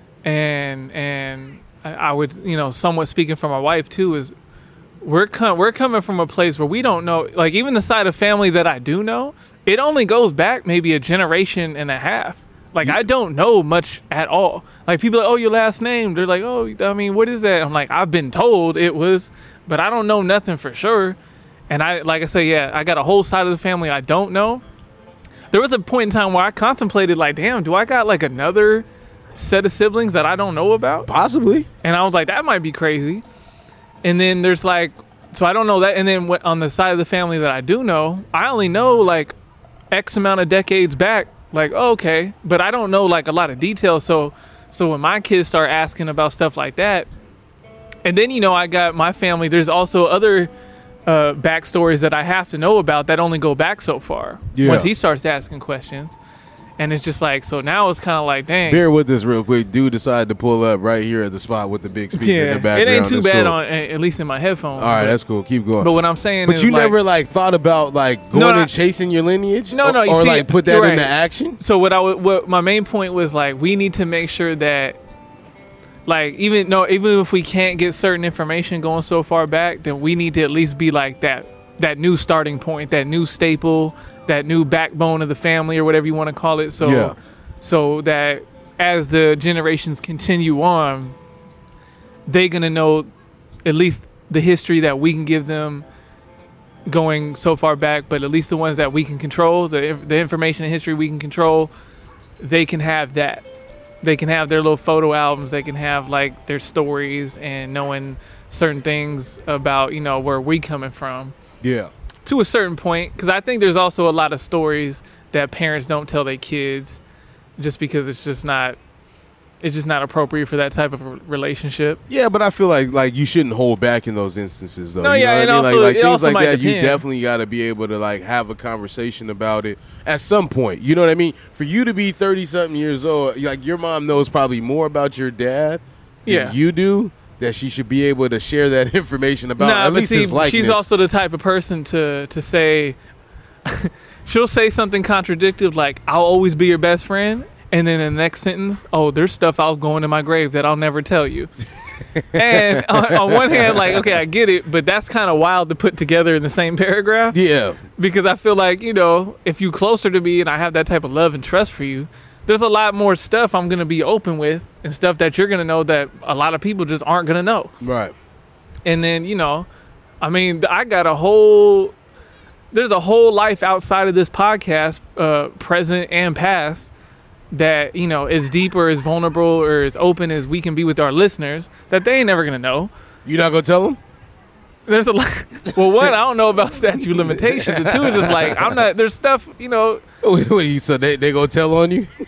and I would, somewhat speaking for my wife too, is we're coming from a place where we don't know, like even the side of family that I do know, it only goes back maybe a generation and a half. Like, I don't know much at all. Like, people are like, oh, your last name. They're like, oh, I mean, what is that? I'm like, I've been told it was, but I don't know nothing for sure. And I got a whole side of the family I don't know. There was a point in time where I contemplated, like, damn, do I got, like, another set of siblings that I don't know about? Possibly. And I was like, that might be crazy. And then there's, like, so I don't know that. And then on the side of the family that I do know, I only know, like, X amount of decades back. Like, oh, okay, but I don't know like a lot of details. So when my kids start asking about stuff like that, and then I got my family. There's also other backstories that I have to know about that only go back so far. Yeah. Once he starts asking questions, and it's just like, so now it's kind of like, dang. Bear with us real quick. Dude decided to pull up right here at the spot with the big speaker in the background. It ain't too that's bad cool. on at least in my headphones. All right, that's cool. Keep going. But what I'm saying is, but you like, never like thought about like going and chasing your lineage, or see, like put that into action. So what my main point was, like, we need to make sure that, like, even if we can't get certain information going so far back, then we need to at least be like that new starting point, that new staple, that new backbone of the family, or whatever you want to call it. So that as the generations continue on, they're going to know at least the history that we can give them going so far back, but at least the ones that we can control, the information and history we can control, they can have that. They can have their little photo albums. They can have like their stories and knowing certain things about, where we coming from. Yeah. To a certain point, because I think there's also a lot of stories that parents don't tell their kids just because it's just not appropriate for that type of relationship. Yeah, but I feel like you shouldn't hold back in those instances, though. No, you know and what I mean? also, like things also like that, depend. you definitely got to be able to like have a conversation about it at some point. You know what I mean? For you to be 30-something years old, like your mom knows probably more about your dad than you do. That she should be able to share that information about at least his likeness. She's also the type of person to say, she'll say something contradictory, like, I'll always be your best friend. And then in the next sentence, oh, there's stuff I'll go into my grave that I'll never tell you. And on one hand, like, okay, I get it, but that's kind of wild to put together in the same paragraph. Yeah. Because I feel like, if you're closer to me and I have that type of love and trust for you, there's a lot more stuff I'm going to be open with and stuff that you're going to know that a lot of people just aren't going to know. Right. And then, I mean, there's a whole life outside of this podcast, present and past, that, as deep or as vulnerable or as open as we can be with our listeners, that they ain't never going to know. You not going to tell them? There's a lot. Well, one, I don't know about statute of limitations. And two, is just like, there's stuff, Wait, so they going to tell on you?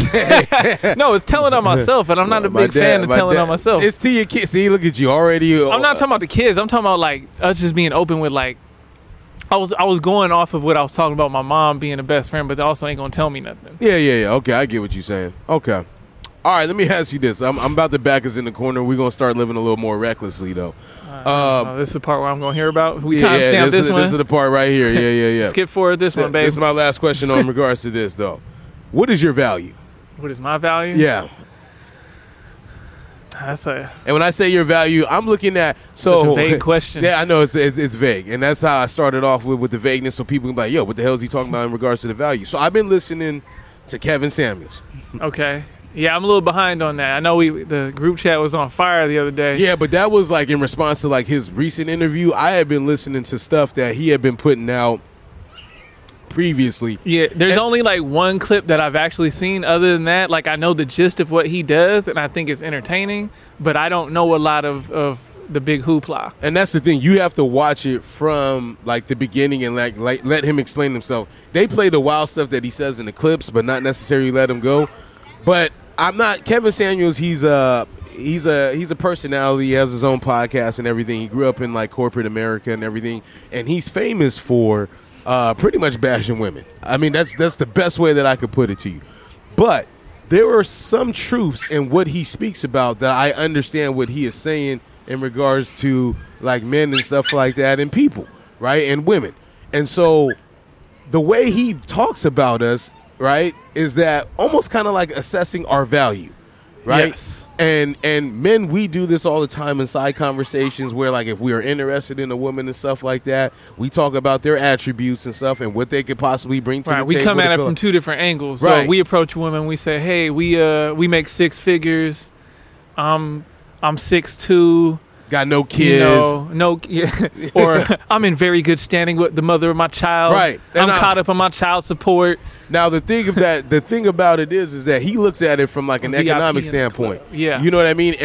No, it's telling on myself, and I'm not a big fan of telling on myself. It's to your kids. See, look at you already. I'm not talking about the kids. I'm talking about like us just being open with like. I was going off of what I was talking about, my mom being the best friend, but they also ain't gonna tell me nothing. Yeah. Okay, I get what you're saying. Okay. All right, let me ask you this. I'm about to back us in the corner. We're gonna start living a little more recklessly, though. This is the part where I'm gonna hear about. We timestamp this one. This is the part right here. Yeah. Skip forward this one, baby. This is my last question in regards to this, though. What is your value? What is my value? Yeah. And when I say your value, I'm looking at That's a vague question. Yeah, I know it's vague, and that's how I started off with the vagueness, so people can be like, "Yo, what the hell is he talking about in regards to the value?" So I've been listening to Kevin Samuels. Okay. Yeah, I'm a little behind on that. I know the group chat was on fire the other day. Yeah, but that was like in response to like his recent interview. I had been listening to stuff that he had been putting out previously. Yeah, there's only like one clip that I've actually seen. Other than that, like I know the gist of what he does, and I think it's entertaining, but I don't know a lot of the big hoopla. And that's the thing. You have to watch it from like the beginning and like let him explain himself. They play the wild stuff that he says in the clips, but not necessarily let him go. But I'm not Kevin Samuels. He's a personality. He has his own podcast and everything. He grew up in like corporate America and everything, and he's famous for pretty much bashing women. I mean, that's the best way that I could put it to you. But there are some truths in what he speaks about that I understand what he is saying in regards to like men and stuff like that and people, right, and women. And so the way he talks about us, right, is that almost kind of like assessing our value, right? Yes. And men, we do this all the time in side conversations where like if we are interested in a woman and stuff like that, we talk about their attributes and stuff and what they could possibly bring to the table. We come at it from two different angles. Right. So we approach women, we say, hey, we make six figures. I'm 6'2". Got no kids. Or I'm in very good standing with the mother of my child. Right. I'm caught up on my child support. Now the thing about it is that he looks at it from like an economic standpoint. Yeah. You know what I mean?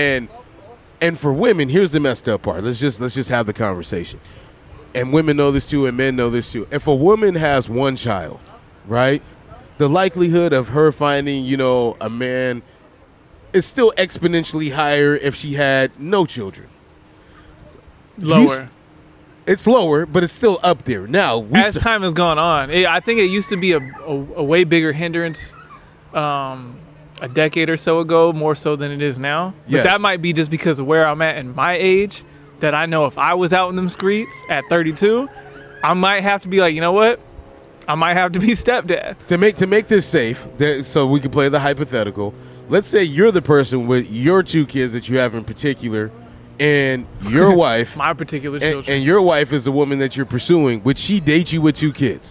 And for women, here's the messed up part. Let's just have the conversation. And women know this too, and men know this too. If a woman has one child, right, the likelihood of her finding, a man is still exponentially higher if she had no children. Lower. It's lower, but it's still up there. Now, as time has gone on, I think it used to be a way bigger hindrance a decade or so ago, more so than it is now. But Yes. that might be just because of where I'm at in my age, that I know if I was out in them streets at 32, I might have to be like, you know what? I might have to be stepdad. To make this safe, so we can play the hypothetical, let's say you're the person with your two kids that you have in particular, and your wife, my particular children, and your wife is the woman that you're pursuing. Would she date you with two kids?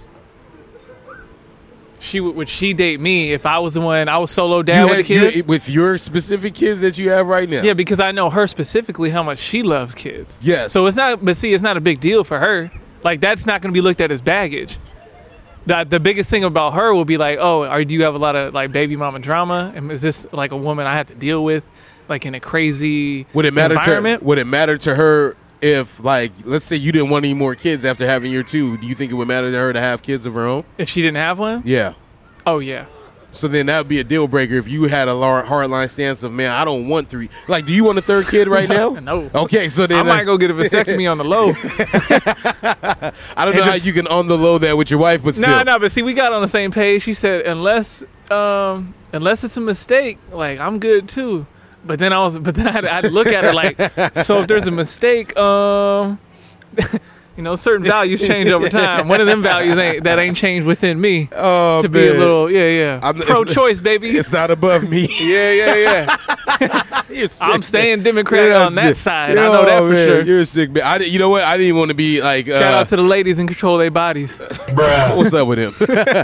Would she date me if I was the one? I was solo dad with the kids, with your specific kids that you have right now. Yeah, because I know her specifically how much she loves kids. Yes. So it's not. But see, it's not a big deal for her. Like that's not going to be looked at as baggage. The biggest thing about her will be like, do you have a lot of like baby mama drama? And is this like a woman I have to deal with, like in a crazy environment? Would it matter to her if, like, let's say you didn't want any more kids after having your two? Do you think it would matter to her to have kids of her own? If she didn't have one? Yeah. Oh yeah. So then that would be a deal breaker if you had a hardline stance of, man, I don't want three. Like, do you want a third kid right now? No. Okay, so then I might go get a vasectomy on the low. I don't know how you can on the low that with your wife, but still. No, but see, we got on the same page. She said, unless it's a mistake, like I'm good too. But then I had to look at it like, so if there's a mistake, certain values change over time. One of them values ain't changed within me. Oh, to be a little, pro-choice, baby. It's not above me. Yeah. I'm staying Democratic on that side. I know that for sure. You're a sick man. You know what? I didn't even want to be like. Shout out to the ladies in control of their bodies. Bruh. What's up with him?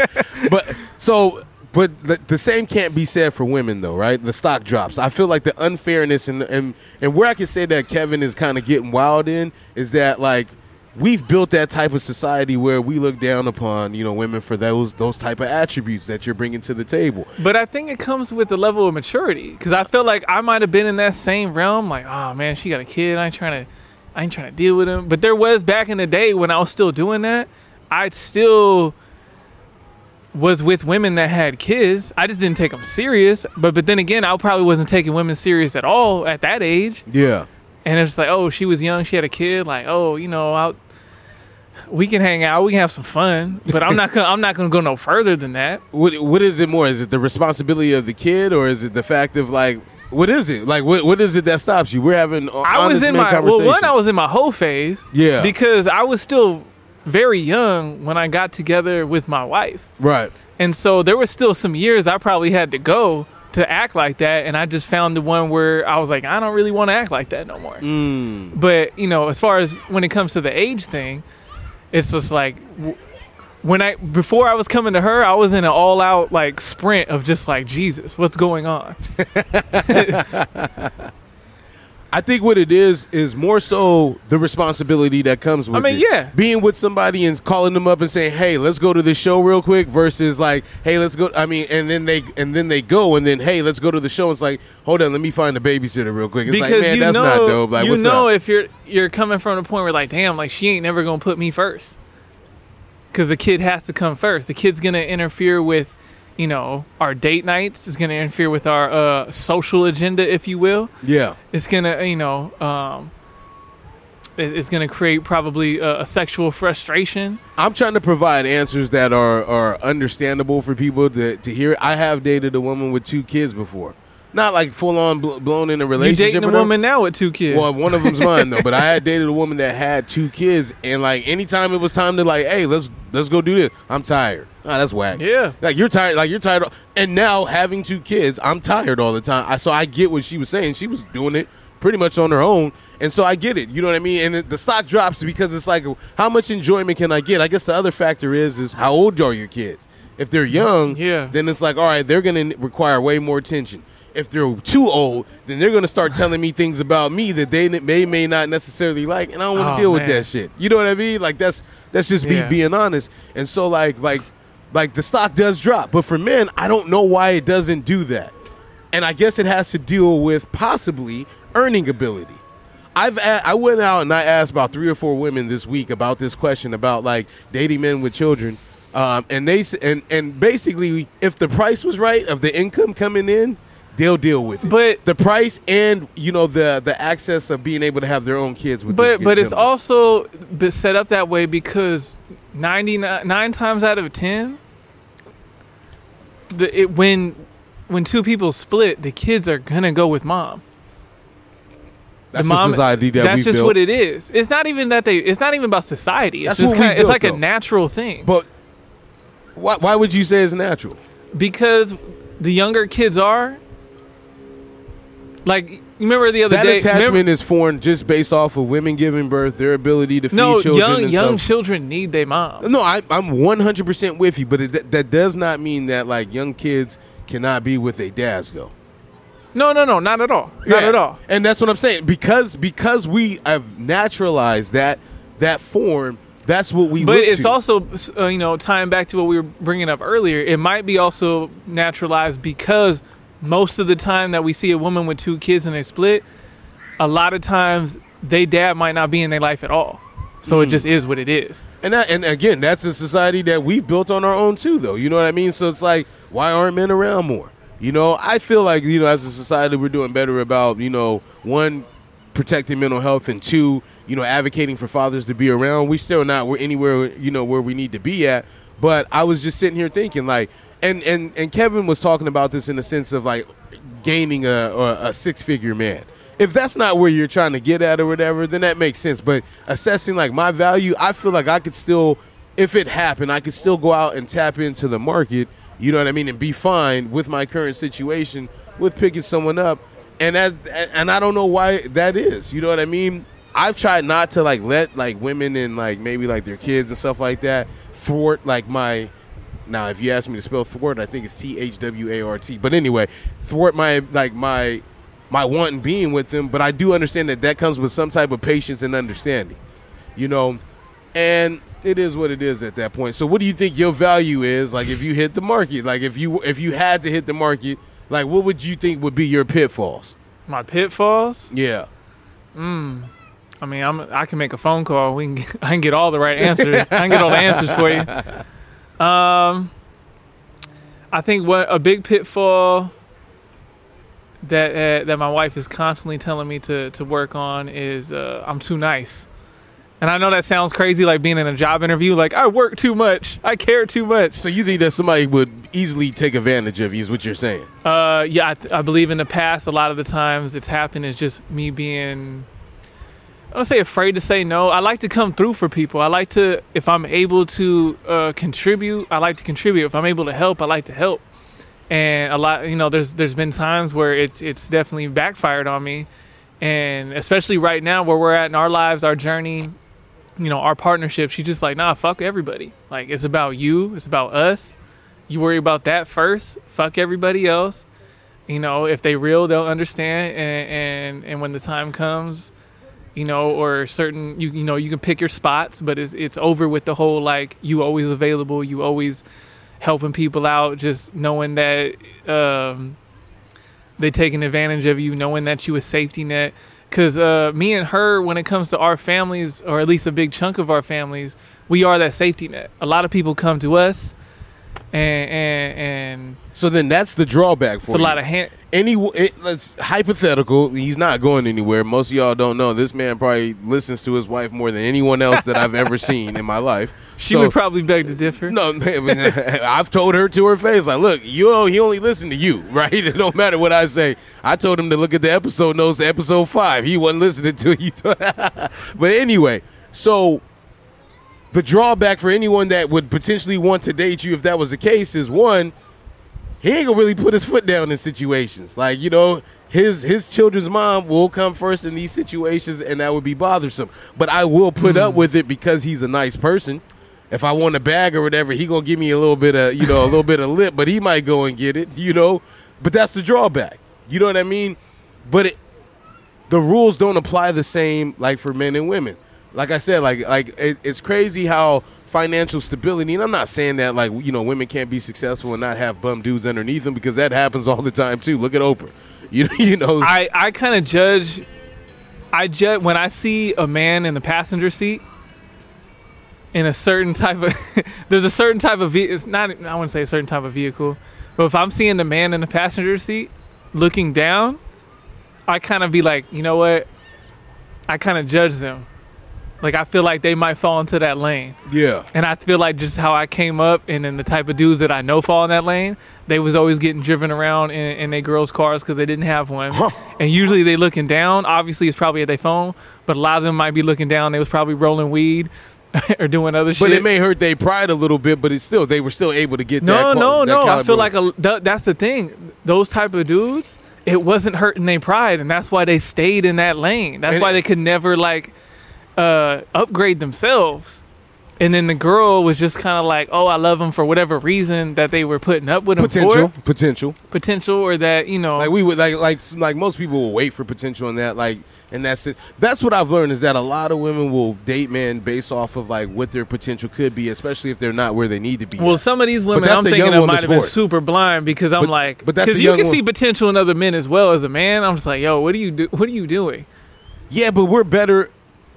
But the same can't be said for women, though, right? The stock drops. I feel like the unfairness and where I can say that Kevin is kind of getting wild in is that, like, we've built that type of society where we look down upon, women for those type of attributes that you're bringing to the table. But I think it comes with the level of maturity, because I feel like I might have been in that same realm. Like, oh man, she got a kid. I ain't trying to deal with him. But there was back in the day when I was still doing that. I still was with women that had kids. I just didn't take them serious. But then again, I probably wasn't taking women serious at all at that age. Yeah. And it's like, oh, she was young, she had a kid. Like, oh, we can hang out, we can have some fun, but I'm not gonna go no further than that. What is it more? Is it the responsibility of the kid, or is it the fact of like, what is it? Like, what is it that stops you? We're having honest conversations. I was in my whole phase. Yeah. Because I was still very young when I got together with my wife. Right. And so there were still some years I probably had to go to act like that, and I just found the one where I was like, I don't really want to act like that no more. But as far as when it comes to the age thing, it's just like before I was coming to her, I was in an all-out like sprint of just like, Jesus, what's going on? I think what it is more so the responsibility that comes with it. Being with somebody and calling them up and saying, hey, let's go to this show real quick versus like, hey, let's go. I mean, and then they go and then, hey, let's go to the show. It's like, hold on, let me find a babysitter real quick. It's because like, man, that's not dope. Like, what's up? If you're coming from the point where like, damn, like she ain't never going to put me first. Because the kid has to come first. The kid's going to interfere with, our date nights. It's going to interfere with our social agenda, if you will. Yeah. It's going to, it's going to create probably a sexual frustration. I'm trying to provide answers that are understandable for people to hear. I have dated a woman with 2 kids before. Not like full on blown in a relationship. You dating a woman now with 2 kids? Well, one of them's mine though. But I had dated a woman that had 2 kids, and like anytime it was time to like, hey, let's go do this, I'm tired. That's whack. Yeah. Like you're tired. And now having 2 kids, I'm tired all the time. So I get what she was saying. She was doing it pretty much on her own, and so I get it. You know what I mean? And the stock drops because it's like, how much enjoyment can I get? I guess the other factor is how old are your kids? If they're young, then it's like, all right, they're going to require way more attention. If they're too old, then they're going to start telling me things about me that they may not necessarily like, and I don't want to deal with that shit. You know what I mean? Like that's just me being honest. And so like the stock does drop, but for men, I don't know why it doesn't do that. And I guess it has to deal with possibly earning ability. I went out and I asked about 3 or 4 women this week about this question about like dating men with children, and they and basically if the price was right of the income coming in, they'll deal with it. But the price and the access of being able to have their own kids with but it's also set up that way because 9 times out of 10 when 2 people split, the kids are gonna go with mom. That's the society that we built. That's just what it is. It's not even that it's not even about society. It's just it's like a natural thing. But why would you say it's natural? Because the younger kids are. Like, you remember the other day... That attachment is formed just based off of women giving birth, their ability to feed children. No, young children need their moms. No, I'm 100% with you, but that does not mean that, like, young kids cannot be with their dads, though. No, not at all. Not at all. And that's what I'm saying. Because we have naturalized that form, that's what we look to. But it's also, tying back to what we were bringing up earlier, it might be also naturalized because... most of the time that we see a woman with 2 kids and they split, a lot of times they dad might not be in their life at all. So it just is what it is. And again, that's a society that we've built on our own too, though. You know what I mean? So it's like, why aren't men around more? I feel like, as a society, we're doing better about, 1, protecting mental health, and 2, advocating for fathers to be around. We're anywhere, where we need to be at. But I was just sitting here thinking, like, And Kevin was talking about this in the sense of like gaining a 6-figure man. If that's not where you're trying to get at or whatever, then that makes sense. But assessing like my value, I feel like I could still, if it happened, I could still go out and tap into the market, you know what I mean, and be fine with my current situation with picking someone up. And I don't know why that is. You know what I mean? I've tried not to like let like women and like maybe like their kids and stuff like that thwart like my. Now, if you ask me to spell thwart, I think it's THWART. But anyway, thwart my wanting being with them. But I do understand that comes with some type of patience and understanding, And it is what it is at that point. So, what do you think your value is? Like, if you hit the market, like if you had to hit the market, like what would you think would be your pitfalls? My pitfalls? Yeah. I mean, I can make a phone call. I can get all the right answers. I can get all the answers for you. I think what a big pitfall that my wife is constantly telling me to work on is I'm too nice. And I know that sounds crazy, like being in a job interview, like I work too much, I care too much. So you think that somebody would easily take advantage of you is what you're saying? Yeah, I believe in the past, a lot of the times it's happened is just me being, I don't say afraid to say no. I like to come through for people. I like to, if I'm able to contribute, I like to contribute. If I'm able to help, I like to help. And a lot, there's been times where it's definitely backfired on me. And especially right now where we're at in our lives, our journey, our partnership, she's just like, nah, fuck everybody. Like, it's about you. It's about us. You worry about that first. Fuck everybody else. If they real, they'll understand. And when the time comes, or certain, you can pick your spots, but it's over with the whole, like, you always available, you always helping people out, just knowing that they taking advantage of you, knowing that you a safety net. Because me and her, when it comes to our families, or at least a big chunk of our families, we are that safety net. A lot of people come to us, and so then that's the drawback for it's you. A lot of it's hypothetical. He's not going anywhere. Most of y'all don't know this man probably listens to his wife more than anyone else that I've ever seen in my life. She would probably beg to differ. No, I've told her to her face, like, look, he only listened to you, right? It don't matter what I say. I told him to look at the episode notes, episode 5. He wasn't listening to you. But anyway, so the drawback for anyone that would potentially want to date you, if that was the case, is one, he ain't gonna really put his foot down in situations. Like, his children's mom will come first in these situations, and that would be bothersome. But I will put up with it because he's a nice person. If I want a bag or whatever, he gonna give me a little bit of, a little bit of lip, but he might go and get it, But that's the drawback. You know what I mean? But the rules don't apply the same, like, for men and women. Like I said, it's crazy how financial stability, and I'm not saying that, like, women can't be successful and not have bum dudes underneath them, because that happens all the time too. Look at Oprah. I kind of judge when I see a man in the passenger seat in a certain type of there's a certain type of it's not, I wouldn't say a certain type of vehicle, but if I'm seeing the man in the passenger seat looking down, I kind of be like, you know what, I kind of judge them. Like, I feel like they might fall into that lane. Yeah. And I feel like just how I came up, and then the type of dudes that I know fall in that lane, they was always getting driven around in their girls' cars because they didn't have one. And usually they looking down. Obviously, it's probably at their phone, but a lot of them might be looking down. They was probably rolling weed or doing other shit. But it may hurt their pride a little bit, but they were still able to get that. No. I feel like that's the thing. Those type of dudes, it wasn't hurting their pride, and that's why they stayed in that lane. That's why they could never, like, upgrade themselves. And then the girl was just kind of like, oh, I love him for whatever reason that they were putting up with him potential, or that, like, we would like most people will wait for potential in that, like, and that's it. That's what I've learned, is that a lot of women will date men based off of, like, what their potential could be, especially if they're not where they need to be. Well, some of these women I'm thinking of might have been super blind, because I'm like, because you can see potential in other men as well as a man. I'm just like, yo, what are you doing? Yeah, but we're better.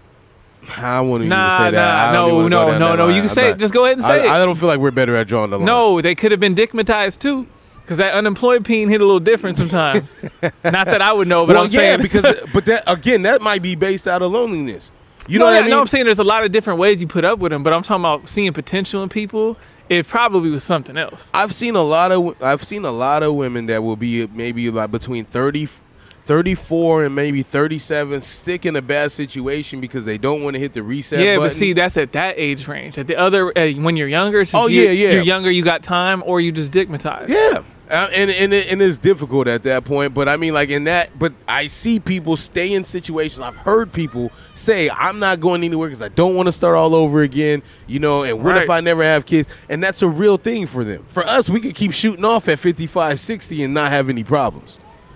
I won't even say that. No. You can say it. Just go ahead and say it. I don't feel like we're better at drawing the line. No, they could have been dickmatized too, because that unemployed peen hit a little different sometimes. Not that I would know, but I'm saying but that, again, that might be based out of loneliness. You know what I mean? No, I'm saying there's a lot of different ways you put up with them, but I'm talking about seeing potential in people. It probably was something else. I've seen a lot of women that will be maybe like between 34 and maybe 37 stick in a bad situation because they don't want to hit the reset button. But see, that's at that age range. At the other, when you're younger, it's just you're younger, you got time, or you just dickmatized. Yeah, and it's difficult at that point. But I mean, like, in that, but I see people stay in situations. I've heard people say, I'm not going anywhere because I don't want to start all over again, and what if I never have kids? And that's a real thing for them. For us, we could keep shooting off at 55, 60 and not have any problems.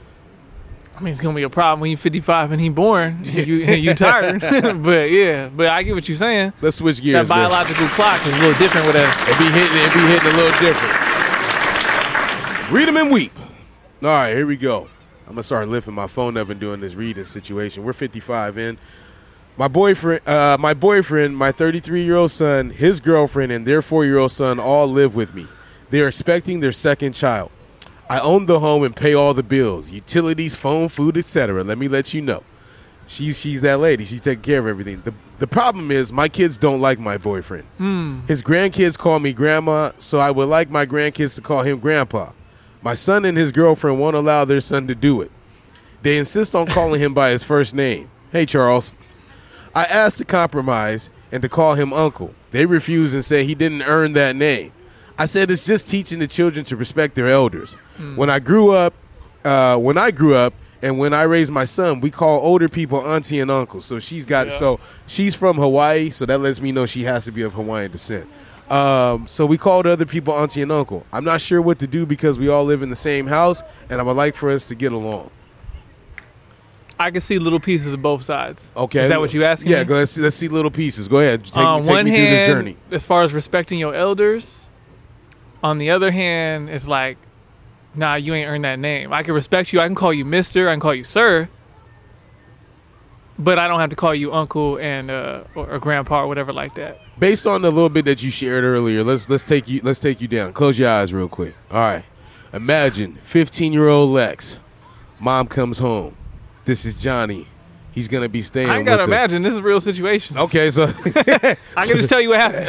I mean, it's going to be a problem when you're 55 and he born. You tired. but I get what you're saying. Let's switch gears. That biological clock is a little different with us. It be hitting a little different. Read them and weep. All right, here we go. I'm going to start lifting my phone up and doing this reading situation. We're 55 in. My boyfriend, my 33-year-old son, his girlfriend, and their 4-year-old son all live with me. They're expecting their second child. I own the home and pay all the bills, utilities, phone, food, etc. Let me let you know. She's that lady. She's taking care of everything. The problem is my kids don't like my boyfriend. His grandkids call me grandma, so I would like my grandkids to call him grandpa. My son and his girlfriend won't allow their son to do it. They insist on calling him by his first name. Hey, Charles. I asked to compromise and to call him uncle. They refuse and say he didn't earn that name. I said it's just teaching the children to respect their elders. When I grew up, and when I raised my son, we call older people auntie and uncle. So she's from Hawaii, so that lets me know she has to be of Hawaiian descent. So we called other people auntie and uncle. I'm not sure what to do because we all live in the same house, and I would like for us to get along. I can see little pieces of both sides. Okay. Is that what you asking? Yeah, me? let's see little pieces. Go ahead. Take me One through this journey. As far as respecting your elders, on the other hand, it's like, nah, you ain't earned that name. I can respect you. I can call you Mr. I can call you Sir. But I don't have to call you Uncle and or Grandpa or whatever like that. Based on the little bit that you shared earlier, let's take you down. Close your eyes real quick. All right. Imagine 15-year-old Lex. Mom comes home. This is Johnny. He's gonna be staying. I ain't gotta imagine. This is a real situation. Okay, so I can just tell you what happened.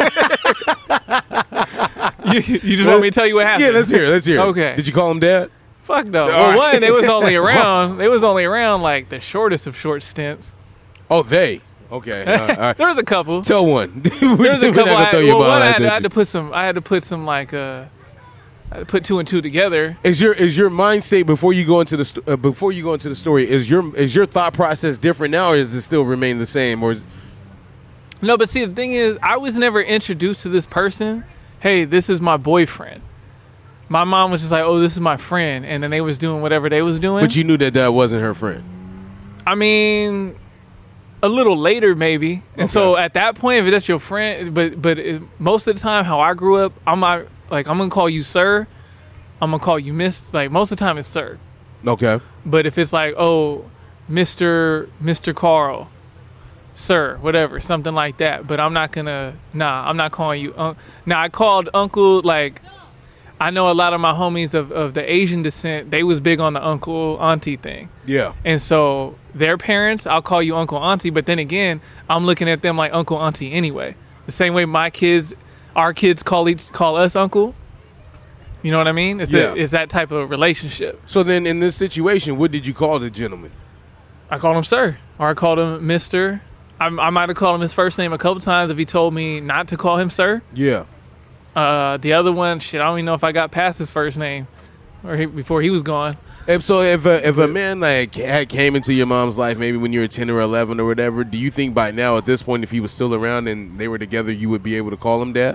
you just want me to tell you what happened? Yeah, let's hear. Okay. Did you call him Dad? Fuck no. All Well, right. one, they was only around. They was only around like the shortest of short stints. Oh, they. Okay. All right. There was a couple. Tell one. There was a couple. I had to put some. I had to put some like I had to put two and two together. Is your mind state before you go into the story? Is your thought process different now, or does it still remain the same? Or No, but see, the thing is, I was never introduced to this person. Hey, this is my boyfriend. My mom was just like, oh, this is my friend. And then they was doing whatever they was doing. But you knew that wasn't her friend. I mean, a little later maybe. And so at that point, if that's your friend, but most of the time how I grew up, I'm going to call you sir. I'm going to call you miss. Like most of the time it's sir. Okay. But if it's like, oh, Mr. Carl, sir, whatever, something like that. But I'm not calling you. Now I called uncle, like, I know a lot of my homies of the Asian descent, they was big on the uncle auntie thing. Yeah. And so their parents, I'll call you uncle auntie, but then again, I'm looking at them like uncle auntie anyway. The same way our kids call us uncle. You know what I mean? It's that type of relationship. So then in this situation, what did you call the gentleman? I called him sir, or I called him Mr. I might have called him his first name a couple times if he told me not to call him sir. Yeah. The other one, shit, I don't even know if I got past his first name before he was gone. And so if a man like came into your mom's life maybe when you were 10 or 11 or whatever, do you think by now at this point if he was still around and they were together, you would be able to call him dad?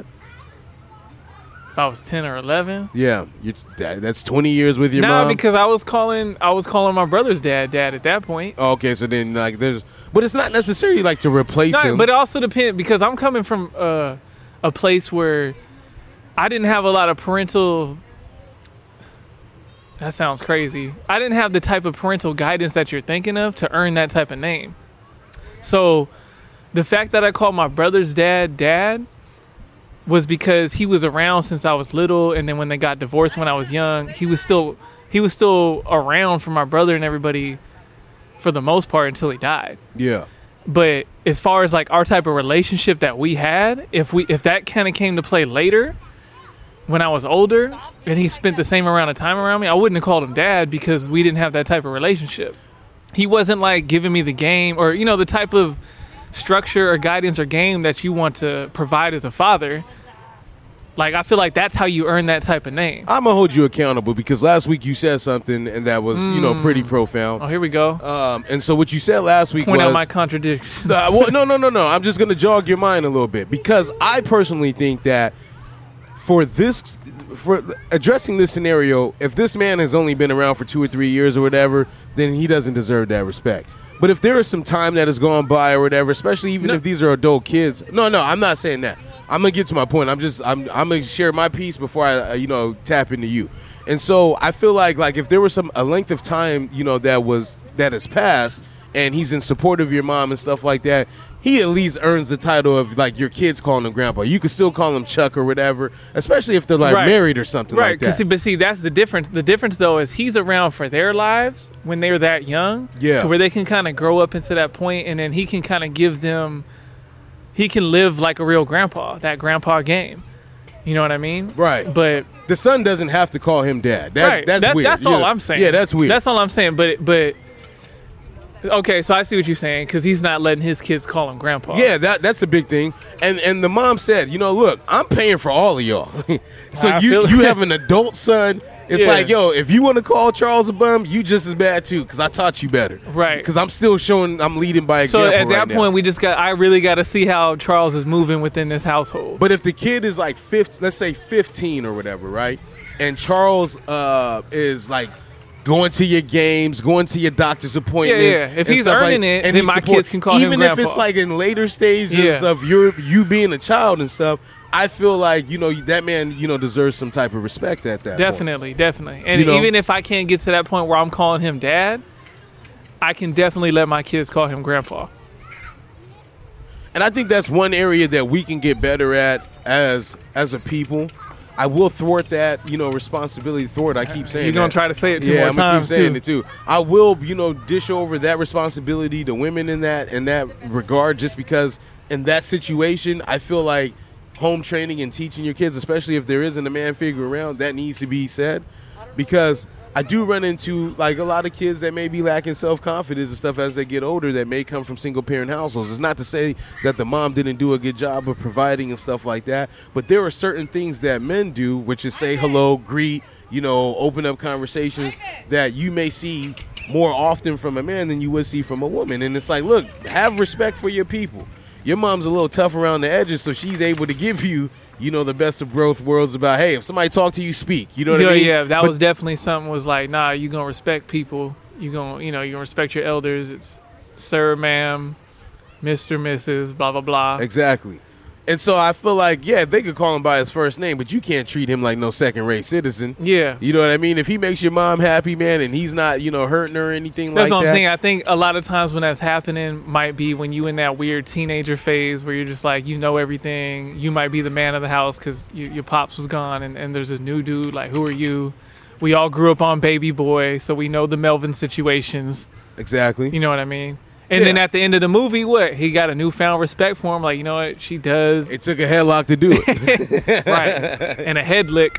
If I was 10 or 11? Yeah, that's 20 years with your mom. No, because I was calling my brother's dad at that point. Oh, okay, so then like but it's not necessarily like to replace him. But it also depends because I'm coming from a place where I didn't have a lot of parental. That sounds crazy. I didn't have the type of parental guidance that you're thinking of to earn that type of name. So the fact that I called my brother's dad was because he was around since I was little, and then when they got divorced when I was young, he was still around for my brother and everybody for the most part until he died. Yeah. But as far as like our type of relationship that we had, if that kind of came to play later, when I was older, and he spent the same amount of time around me, I wouldn't have called him dad because we didn't have that type of relationship. He wasn't like giving me the game or the type of structure or guidance or game that you want to provide as a father. Like, I feel like that's how you earn that type of name. I'm going to hold you accountable because last week you said something and that was, pretty profound. Oh, here we go. And so what you said last week Point out my contradictions. Well, no. I'm just going to jog your mind a little bit because I personally think that for addressing this scenario, if this man has only been around for 2 or 3 years or whatever, then he doesn't deserve that respect. But if there is some time that has gone by or whatever, especially even if these are adult kids, no, I'm not saying that. I'm gonna get to my point. I'm gonna share my piece before I tap into you. And so I feel like if there was a length of time that has passed and he's in support of your mom and stuff like that, he at least earns the title of like your kids calling him grandpa. You could still call him Chuck or whatever, especially if they're like married or something like that. Right, but see, that's the difference. The difference though is he's around for their lives when they're that young, to where they can kind of grow up into that point, and then he can kind of give them. He can live like a real grandpa, that grandpa game. You know what I mean? Right. But the son doesn't have to call him dad. That's weird. That's all I'm saying. Yeah, that's weird. That's all I'm saying. But Okay, so I see what you're saying, because he's not letting his kids call him grandpa. Yeah, that's a big thing. And the mom said, look, I'm paying for all of y'all. So you have an adult son. It's like, yo, if you want to call Charles a bum, you just as bad too, because I taught you better. Right. Because I'm still I'm leading by example. So at that point, I really got to see how Charles is moving within this household. But if the kid is like 15, let's say 15 or whatever, right? And Charles is like going to your games, going to your doctor's appointments. Yeah. If he's earning it, then my kids can call him grandpa. Even if it's like in later stages of you being a child and stuff, I feel like, that man, deserves some type of respect at that point. Definitely. And even if I can't get to that point where I'm calling him dad, I can definitely let my kids call him grandpa. And I think that's one area that we can get better at as a people. I will thwart that, responsibility. I keep saying you're going to try to say it two more times, I'm going to keep saying it too. I will, dish over that responsibility to women in that regard, just because in that situation, I feel like home training and teaching your kids, especially if there isn't a man figure around, that needs to be said. Because I do run into like a lot of kids that may be lacking self-confidence and stuff as they get older that may come from single-parent households. It's not to say that the mom didn't do a good job of providing and stuff like that, but there are certain things that men do, which is say hello, greet, open up conversations that you may see more often from a man than you would see from a woman. And it's like, look, have respect for your people. Your mom's a little tough around the edges, so she's able to give you, the best of both worlds about, hey, if somebody talk to you, speak. You know what I mean? Yeah, that was definitely something was like, nah, you going to respect people. You going to respect your elders. It's sir, ma'am, Mr., Mrs., blah, blah, blah. Exactly. And so I feel like, they could call him by his first name, but you can't treat him like no second-rate citizen. Yeah. You know what I mean? If he makes your mom happy, man, and he's not, hurting her or anything that's like that. That's what I'm saying. I think a lot of times when that's happening might be when you in that weird teenager phase where you're just like, everything. You might be the man of the house because your pops was gone, and there's this new dude. Like, who are you? We all grew up on Baby Boy, so we know the Melvin situations. Exactly. You know what I mean? And then at the end of the movie, he got a newfound respect for him. Like, you know what? She does. It took a headlock to do it. Right. And a head lick.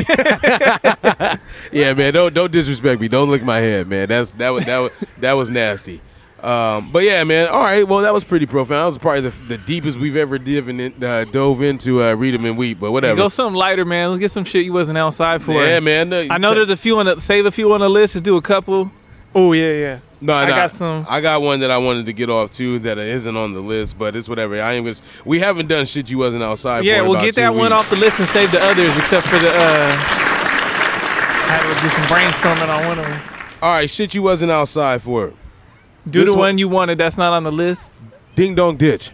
Yeah, man. Don't disrespect me. Don't lick my head, man. That was nasty. But yeah, man. All right. Well, that was pretty profound. That was probably the deepest we've ever dove into Read 'em and Weep. But whatever. Go something lighter, man. Let's get some shit you wasn't outside for. Yeah, man. I know there's a few save a few on the list. Just do a couple. Oh yeah. No, I got one that I wanted to get off too that isn't on the list, but it's whatever. We haven't done shit you wasn't outside for. Yeah, we'll get that one off the list and save the others, except for the. I had to do some brainstorming on one of them. All right, shit you wasn't outside for. Do the one you wanted that's not on the list. Ding Dong Ditch.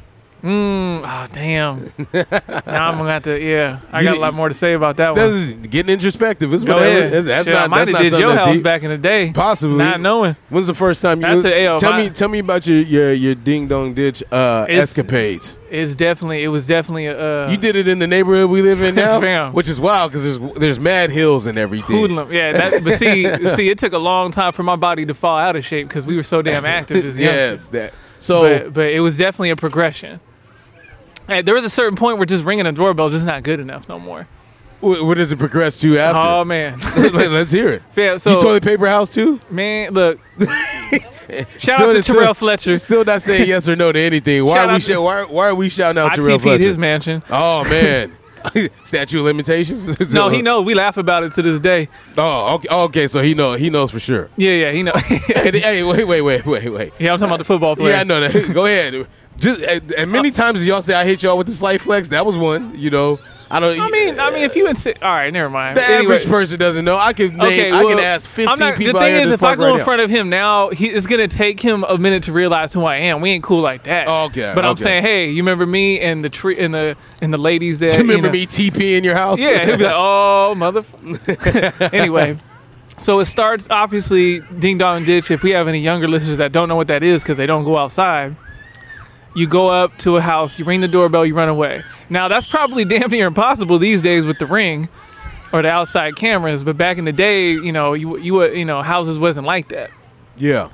Oh, damn. Now I'm going to have to, I got a lot more to say about that one. That's getting introspective. It's Go whatever. ahead. That's Shit, not, I might that's have not did something your that's house deep. back in the day. Possibly. Not knowing. When's the first time That's tell me about your Ding Dong Ditch escapades. It was definitely a... You did it in the neighborhood we live in now? Fam. Which is wild because there's mad hills and everything. Hoodlum. Yeah, but see, it took a long time for my body to fall out of shape because we were so damn active as youngsters. But it was definitely a progression. There was a certain point where just ringing a doorbell is just not good enough no more. What does it progress to after? Oh, man. Let's hear it. Yeah, so, you toilet paper house too? Man, look. Shout out to Terrell Fletcher. Still not saying yes or no to anything. Why are we shouting out Terrell Fletcher? I TP'd his mansion. Oh, man. Statute of limitations? No, he knows. We laugh about it to this day. Oh, okay. So he knows for sure. Yeah, he knows. Hey, wait. Yeah, I'm talking about the football player. Yeah, I know that. Go ahead. And many times y'all say I hit y'all with the slight flex. That was one. I mean, if you insist. All right, never mind. The average person doesn't know. I can ask 15 people. The thing is, if I go in front of him now, it's gonna take him a minute to realize who I am. We ain't cool like that. Okay. But I'm saying, hey, you remember me and the tree and the ladies that. You remember me TP in your house? Yeah, he'll be like, oh, motherfucker. Anyway. So it starts, obviously, Ding Dong Ditch. If we have any younger listeners that don't know what that is because they don't go outside, you go up to a house, you ring the doorbell, you run away. Now, that's probably damn near impossible these days with the Ring or the outside cameras, but back in the day, you houses wasn't like that. Yeah.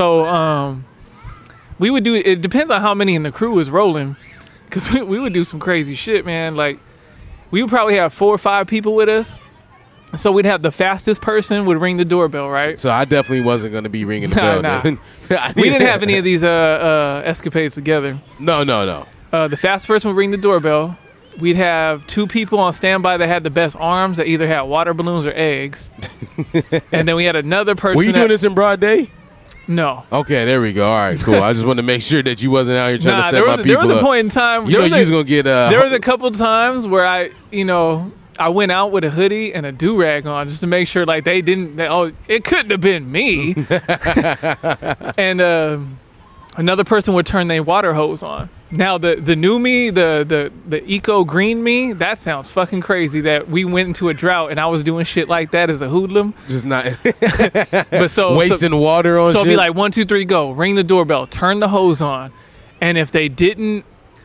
So we would do, it depends on how many in the crew is rolling, because we would do some crazy shit, man. Like, we would probably have 4 or 5 people with us. So we'd have the fastest person would ring the doorbell, right? So I definitely wasn't going to be ringing the bell. Nah. Then. We didn't have any of these escapades together. No. The fast person would ring the doorbell. We'd have 2 people on standby that had the best arms that either had water balloons or eggs. And then we had another person. Were you doing this in broad day? No. Okay, there we go. All right, cool. I just wanted to make sure that you wasn't out here trying to set my people there was a up. point in time. You was going to get... there was a couple times where I went out with a hoodie and a do-rag on just to make sure like it couldn't have been me. And another person would turn their water hose on. Now the new me, the eco green me, that sounds fucking crazy that we went into a drought and I was doing shit like that as a hoodlum. Just not but wasting water on so shit. So it'd be like 1, 2, 3, go, ring the doorbell, turn the hose on. And if they didn't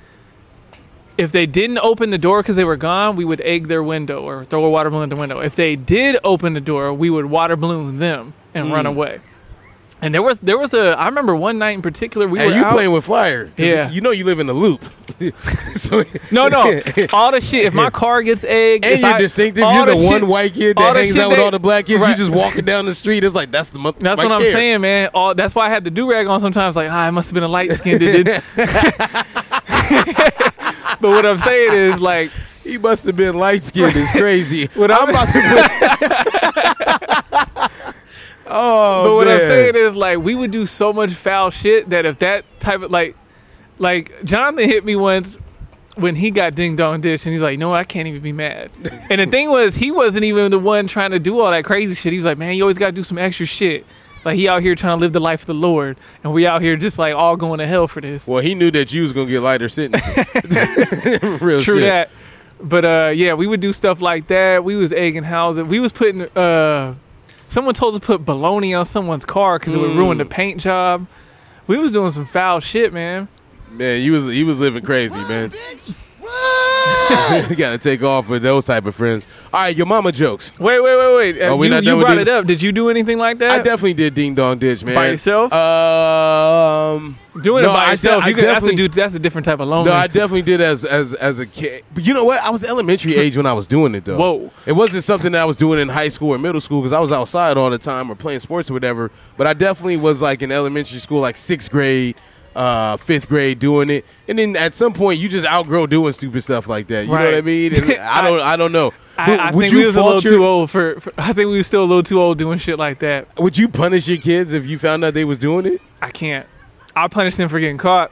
open the door because they were gone, we would egg their window or throw a water balloon at the window. If they did open the door, we would water balloon them and run away. And there was I remember one night in particular we were out. playing with fire. Yeah. You know you live in the loop. No. All the shit. If my car gets egged. And you're distinctive. You're the one white kid that hangs out with all the black kids. Right. You just walking down the street. It's like, that's the month. That's right what I'm saying, man. That's why I had the do-rag on sometimes. Like, I must have been a light-skinned dude. But what I'm saying is, like. He must have been light-skinned. It's crazy. I'm about to Oh, but what man. I'm saying is, like, we would do so much foul shit that if that type of, like Jonathan hit me once when he got ding dong dish, and he's like, no, I can't even be mad. And the thing was, he wasn't even the one trying to do all that crazy shit. He was like, man, you always got to do some extra shit. Like, he out here trying to live the life of the Lord, and we out here just, like, all going to hell for this. Well, he knew that you was going to get lighter sentences. Real True shit. that. But, yeah, we would do stuff like that. We was egging houses. We was putting, someone told us to put bologna on someone's car because it would ruin the paint job. We was doing some foul shit, man. Man, he was living crazy, man. You gotta take off with those type of friends. All right, your mama jokes. Wait. You brought it up. Did you do anything like that? I definitely did ding dong ditch, man. By yourself? Doing it by yourself. That's a different type of loneliness. No, I definitely did as a kid. But you know what? I was elementary age when I was doing it, though. Whoa. It wasn't something that I was doing in high school or middle school because I was outside all the time or playing sports or whatever. But I definitely was like in elementary school, like 6th grade. 5th grade doing it, and then at some point you just outgrow doing stupid stuff like that. You know what I mean? And I don't know. I think we was a little too old for. I think we was still a little too old doing shit like that. Would you punish your kids if you found out they was doing it? I can't. I'll punish them for getting caught.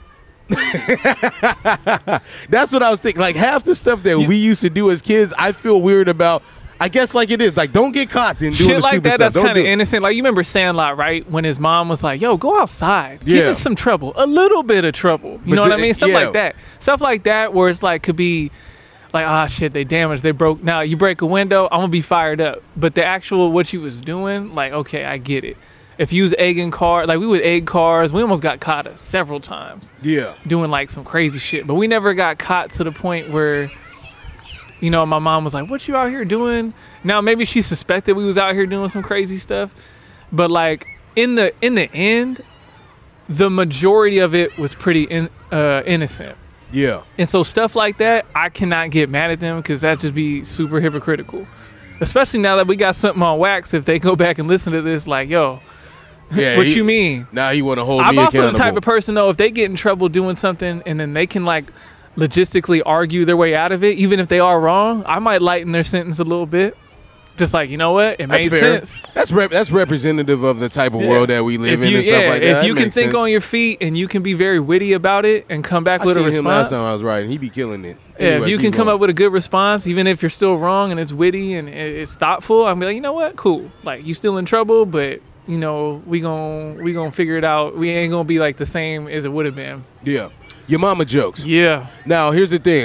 That's what I was thinking. Like half the stuff that we used to do as kids, I feel weird about. I guess like it is. Like, don't get caught then doing shit the like stupid that. stuff. That's kind of innocent. Like, you remember Sandlot, right? When his mom was like, yo, go outside. Get in some trouble. A little bit of trouble. You know what I mean? Stuff like that. Stuff like that where it's like, could be like, shit, they damaged. They broke. Now, you break a window, I'm going to be fired up. But the actual, what you was doing, like, okay, I get it. If you was egging cars, like, we would egg cars. We almost got caught several times. Yeah. Doing, like, some crazy shit. But we never got caught to the point where... You know, my mom was like, what you out here doing? Now, maybe she suspected we was out here doing some crazy stuff. But, like, in the end, the majority of it was pretty innocent. Yeah. And so stuff like that, I cannot get mad at them because that just be super hypocritical. Especially now that we got something on wax. If they go back and listen to this, like, yo, what you mean? Now you want to hold me accountable. I'm also the type of person, though, if they get in trouble doing something and then they can, like, logistically argue their way out of it, even if they are wrong, I might lighten their sentence a little bit. Just like, you know what? It made sense. That's representative of the type of world that we live in and stuff like that. If you can think on your feet and you can be very witty about it and come back with a response. I seen him last time I was riding. He be killing it. If you can come up with a good response, even if you're still wrong and it's witty and it's thoughtful, I'm be like, you know what? Cool. Like, you still in trouble, but, you know, we gonna figure it out. We ain't gonna be like the same as it would have been. Yeah. Your mama jokes. Yeah. Now here's the thing.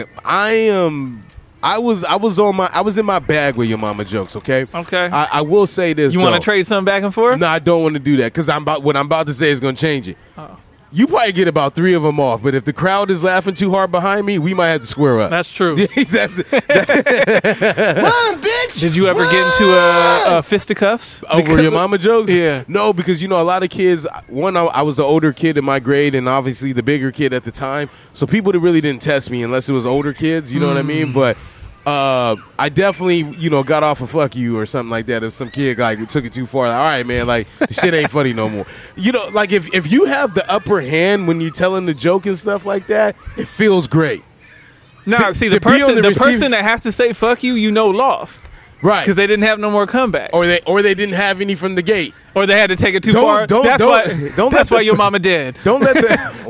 I was in my bag with your mama jokes. Okay. Okay. I will say this. You want to trade something back and forth? No, I don't want to do that because what I'm about to say is going to change it. Oh. You probably get about 3 of them off, but if the crowd is laughing too hard behind me, we might have to square up. That's true. That's it. Run, bitch! Did you ever get into fisticuffs? Over your mama jokes? Yeah. No, because, you know, a lot of kids, I was the older kid in my grade and obviously the bigger kid at the time. So people that really didn't test me unless it was older kids, you know what I mean? But I definitely, got off a fuck you or something like that. If some kid like took it too far, like, all right, man, like the shit ain't funny no more. Like if you have the upper hand when you're telling the joke and stuff like that, it feels great. No, see the person that has to say fuck you, lost. Right, because they didn't have no more comeback, or they didn't have any from the gate, or they had to take it too far. That's why your mama dead. Don't let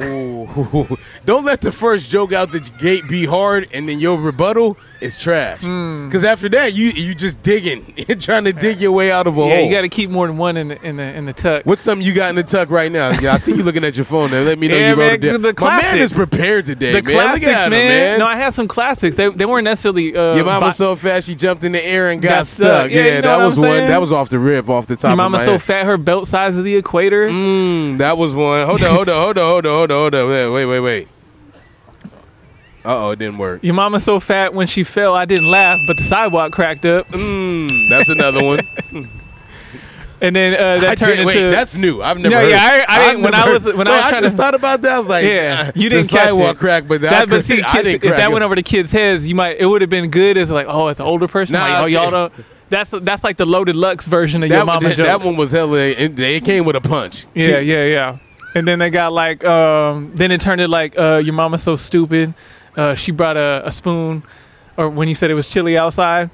the first joke out the gate be hard, and then your rebuttal is trash. Because after that, you just digging, trying to dig your way out of a hole. Yeah, you got to keep more than one in the tuck. What's something you got in the tuck right now? Yeah, I see you looking at your phone there. Let me know you wrote it down. My man is prepared today, the man. Classics, Look at him, man. No, I had some classics. They weren't necessarily. Your mama so fat she jumped in the air and got stuck. Yeah, that was one. That was off the rip, off the top of my head. Your mama so fat her belt size is the equator. That was one. Hold on. Wait. Uh-oh, it didn't work. Your mama so fat when she fell, I didn't laugh, but the sidewalk cracked up. That's another one. And then that turned into. Wait, that's new. I've never heard. Yeah, I didn't. I just thought about that. I was like, you didn't the catch sidewalk it. crack, but I didn't crack if that went over the kids' heads, it would have been good as like, oh, it's an older person. Nah, like, y'all don't. That's like the Loaded Lux version of your mama jokes. That one was hella. It came with a punch. Yeah. And then they got like, then it turned it like, your mama's so stupid. She brought a spoon, or when you said it was chilly outside.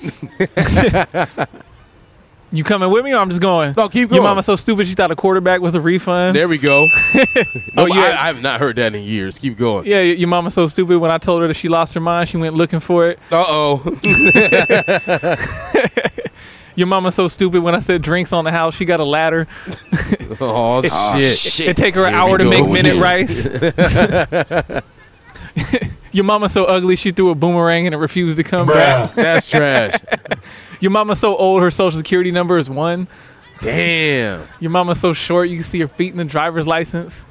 You coming with me, or I'm just going? No, keep going. Your mama's so stupid she thought a quarterback was a refund. There we go. I have not heard that in years. Keep going. Yeah, your mama's so stupid. When I told her that she lost her mind, she went looking for it. Your mama's so stupid. When I said drinks on the house, she got a ladder. Shit. It take her an hour to make minute rice. Your mama's so ugly, she threw a boomerang and it refused to come back. That's trash. Your mama's so old, her social security number is 1. Damn. Your mama's so short, you can see her feet in the driver's license.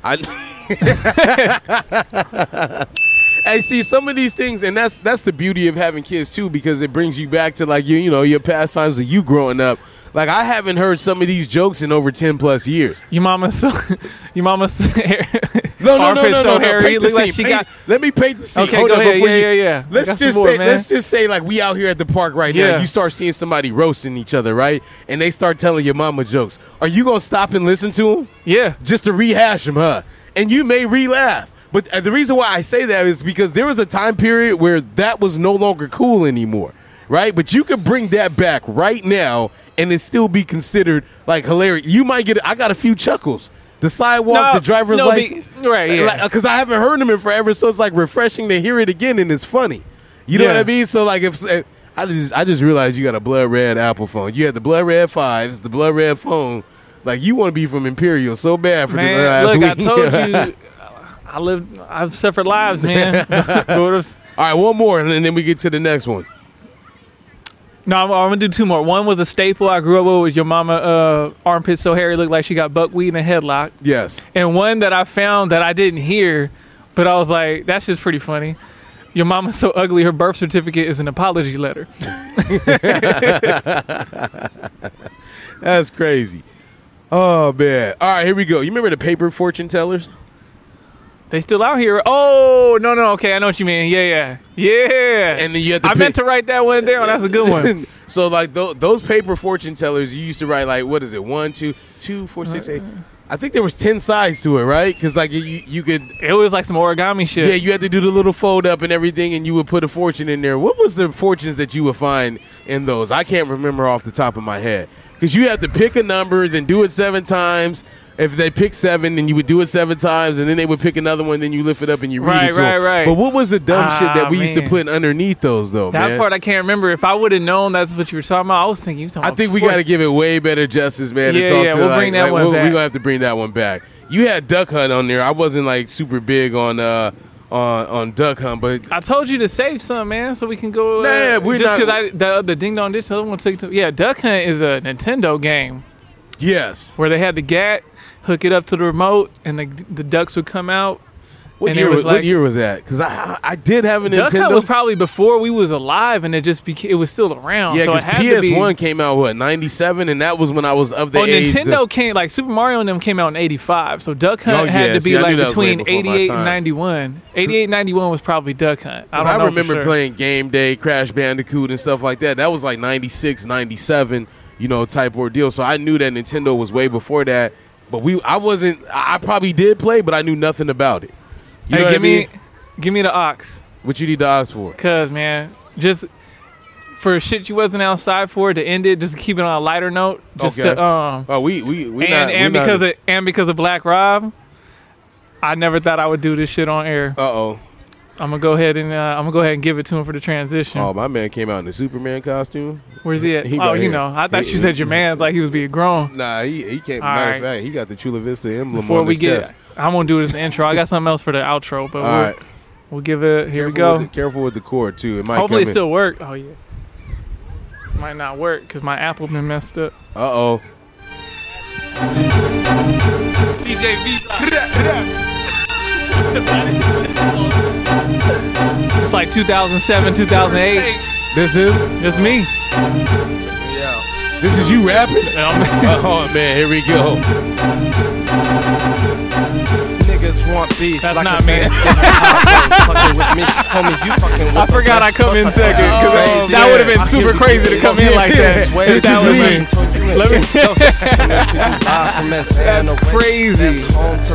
Hey, see, some of these things, and that's the beauty of having kids too, because it brings you back to like your past times of you growing up. Like, I haven't heard some of these jokes in over 10 plus years. Your mama's so hair. No. Let me paint the scene. Okay, hold go on, ahead. Yeah. Let's just say like we out here at the park right now. You start seeing somebody roasting each other, right? And they start telling your mama jokes. Are you gonna stop and listen to them? Yeah. Just to rehash them, huh? And you may re-laugh. But the reason why I say that is because there was a time period where that was no longer cool anymore, right? But you could bring that back right now and it still be considered like hilarious. You might get I got a few chuckles. The sidewalk, the driver's license. Right, yeah. Because I haven't heard them in forever, so it's like refreshing to hear it again and it's funny. You know what I mean? So like if I just realized you got a blood red Apple phone. You had the blood red 5s, the blood red phone. Like you want to be from Imperial so bad for the last week. I told you I've suffered lives, man. All right, one more and then we get to the next one. No, I'm gonna do 2 more. One was a staple I grew up with. Was your mama armpit so hairy looked like she got buckwheat in a headlock. Yes. And one that I found that I didn't hear, but I was like, that's just pretty funny. Your mama's so ugly, her birth certificate is an apology letter. That's crazy. Oh man! All right, here we go. You remember the paper fortune tellers? They still out here. Oh, no. Okay, I know what you mean. Yeah. And then you have to meant to write that one down. That's a good one. So, like, those paper fortune tellers, you used to write, like, what is it? 1, 2, 4, 6, 8. I think there was 10 sides to it, right? Because, like, you could... It was like some origami shit. Yeah, you had to do the little fold up and everything, and you would put a fortune in there. What was the fortunes that you would find in those? I can't remember off the top of my head. Because you have to pick a number, then do it 7 times. If they pick 7, then you would do it 7 times, and then they would pick another one, then you lift it up and you read it to them. Right. But what was the dumb shit that we used to put underneath those, though, that part I can't remember. If I would have known that's what you were talking about, I was thinking you were talking about. I think we got to give it way better justice, man. Yeah, to talk to, we'll bring that one back. We're going to have to bring that one back. You had Duck Hunt on there. I wasn't, like, super big on Duck Hunt, but... I told you to save some, man, so we can go... we're just not... because the Ding Dong Ditch, the other one took... Yeah, Duck Hunt is a Nintendo game. Yes. Where they had the GAT... hook it up to the remote, and the ducks would come out. What year was that? Because I did have a Nintendo. Duck Hunt was probably before we was alive, and it just it was still around. Yeah, so because PS1 came out, what, 97? And that was when I was of the age. Nintendo came, like, Super Mario and them came out in 85. So Duck Hunt had to be, like, between 88 and 91. 88 and 91 was probably Duck Hunt. I remember playing Game Day, Crash Bandicoot, and stuff like that. That was, like, 96, 97, type ordeal. So I knew that Nintendo was way before that. But I probably did play, but I knew nothing about it. Give me the aux. What you need the aux for? Cause, man, just for shit you wasn't outside for, to end it, just keep it on a lighter note. Just okay. Because of Black Rob, I never thought I would do this shit on air. I'm gonna go ahead and give it to him for the transition. Oh, my man came out in the Superman costume. Where's he at? I thought you said your man like he was being grown. Nah, he came. Matter of fact, he got the Chula Vista emblem on his chest. I'm gonna do this in the intro. I got something else for the outro, but we'll give it. Here we go. Careful with the cord too. It might. Hopefully, it still work. Oh yeah. It might not work because my Apple been messed up. DJ V. It's like 2007, 2008. This is me. Yeah. This is you rapping? Oh man, here we go. Niggas want beef. That's like not me. Fucking with me, homie. You fucking with I forgot I come in second because that would have been super crazy to come in like that. That was me. That's crazy.